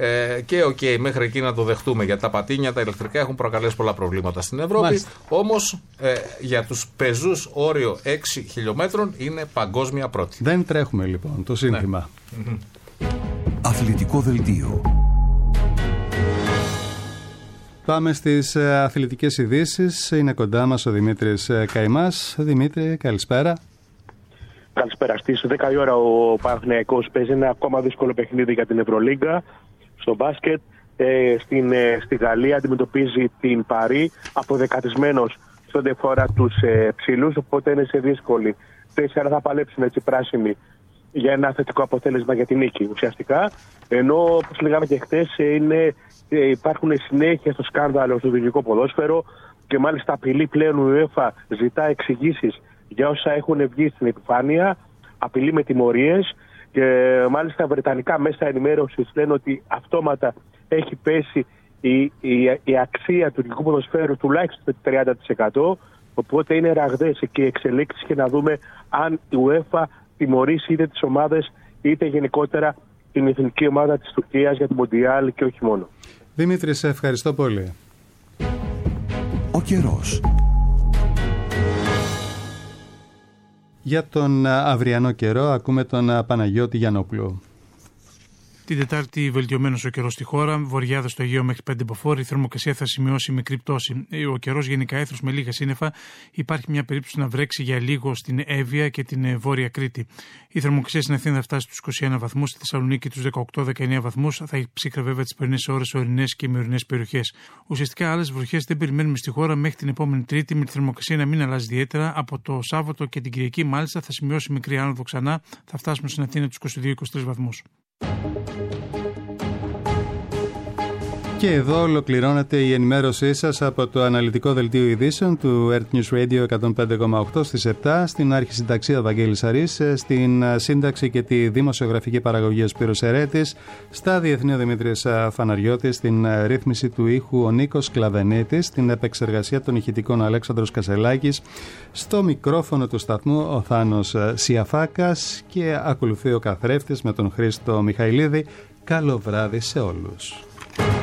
Και μέχρι εκεί να το δεχτούμε, γιατί τα πατίνια, τα ηλεκτρικά έχουν προκαλέσει πολλά προβλήματα στην Ευρώπη. Όμως για τους πεζούς όριο 6 χιλιόμετρων είναι παγκόσμια πρώτη.
Δεν τρέχουμε λοιπόν το σύνθημα.
Ναι. Αθλητικό δελτίο.
Πάμε στις αθλητικές ειδήσεις. Είναι κοντά μας ο Δημήτρης Καημάς. Δημήτρη, καλησπέρα.
Καλησπέρα. Στις 10 η ώρα ο Παναθηναϊκός παίζει ένα ακόμα δύσκολο παιχνίδι για την Ευρωλίγκα στο μπάσκετ. Στη Γαλλία αντιμετωπίζει την Παρί, αποδεκατισμένος σε ό,τι αφορά τους ψηλούς, οπότε είναι σε δύσκολη θέση. Άρα θα παλέψουν έτσι πράσινοι για ένα θετικό αποτέλεσμα για την νίκη ουσιαστικά. Ενώ, όπως λέγαμε και χθες, υπάρχουν συνέχεια στο σκάνδαλο στο βελγικό ποδόσφαιρο και μάλιστα απειλεί πλέον η UEFA, ζητά εξηγήσεις για όσα έχουν βγει στην επιφάνεια, απειλεί με τιμωρίες και μάλιστα βρετανικά μέσα ενημέρωσης λένε ότι αυτόματα έχει πέσει η αξία του ελληνικού ποδοσφαίρου τουλάχιστον 30%, οπότε είναι ραγδαίες και οι εξελίξεις και να δούμε αν η UEFA τιμωρήσει είτε τις ομάδες είτε γενικότερα την εθνική ομάδα της Τουρκίας για το Μοντιάλ και όχι μόνο.
Δημήτρη, σε ευχαριστώ πολύ.
Ο καιρός.
Για τον αυριανό καιρό ακούμε τον Παναγιώτη Γιαννόπουλο.
Την Τετάρτη βελτιωμένος ο καιρός στη χώρα, βορειάδα στο Αιγαίο μέχρι 5 μποφόρ, η θερμοκρασία θα σημειώσει μικρή πτώση. Ο καιρός γενικά έθρος με λίγα σύννεφα, υπάρχει μια περίπτωση να βρέξει για λίγο στην Εύβοια και την Βόρεια Κρήτη. Η θερμοκρασία στην Αθήνα θα φτάσει στους 21 βαθμούς, στη Θεσσαλονίκη τους 18-19 βαθμούς, θα ψύχρα βέβαια τις πρωινές ώρες σε ορεινές και ημερινές περιοχές. Ουσιαστικά άλλες βροχές δεν περιμένουμε στη χώρα μέχρι την επόμενη Τρίτη, με τη θερμοκρασία να μην αλλάζει ιδιαίτερα. Από το Σάββατο και την Κυριακή, μάλιστα, θα σημειώσει μικρή άνοδο ξανά, θα φτάσουμε στην Αθήνα τους 22-23 βαθμούς.
Και εδώ ολοκληρώνεται η ενημέρωσή σας από το αναλυτικό δελτίο ειδήσεων του Earth News Radio 105,8 στις 7, στην αρχισυνταξία Βαγγέλης Αρής, στην σύνταξη και τη δημοσιογραφική παραγωγή ο Σπύρος Ερέτης, στα διεθνή ο Δημήτρης Φαναριώτης, στην ρύθμιση του ήχου ο Νίκος Κλαβενίτης, στην επεξεργασία των ηχητικών ο Αλέξανδρος Κασελάκης, στο μικρόφωνο του σταθμού ο Θάνος Σιαφάκας και ακολουθεί ο καθρέφτης με τον Χρήστο Μιχαηλίδη. Καλό βράδυ σε όλους.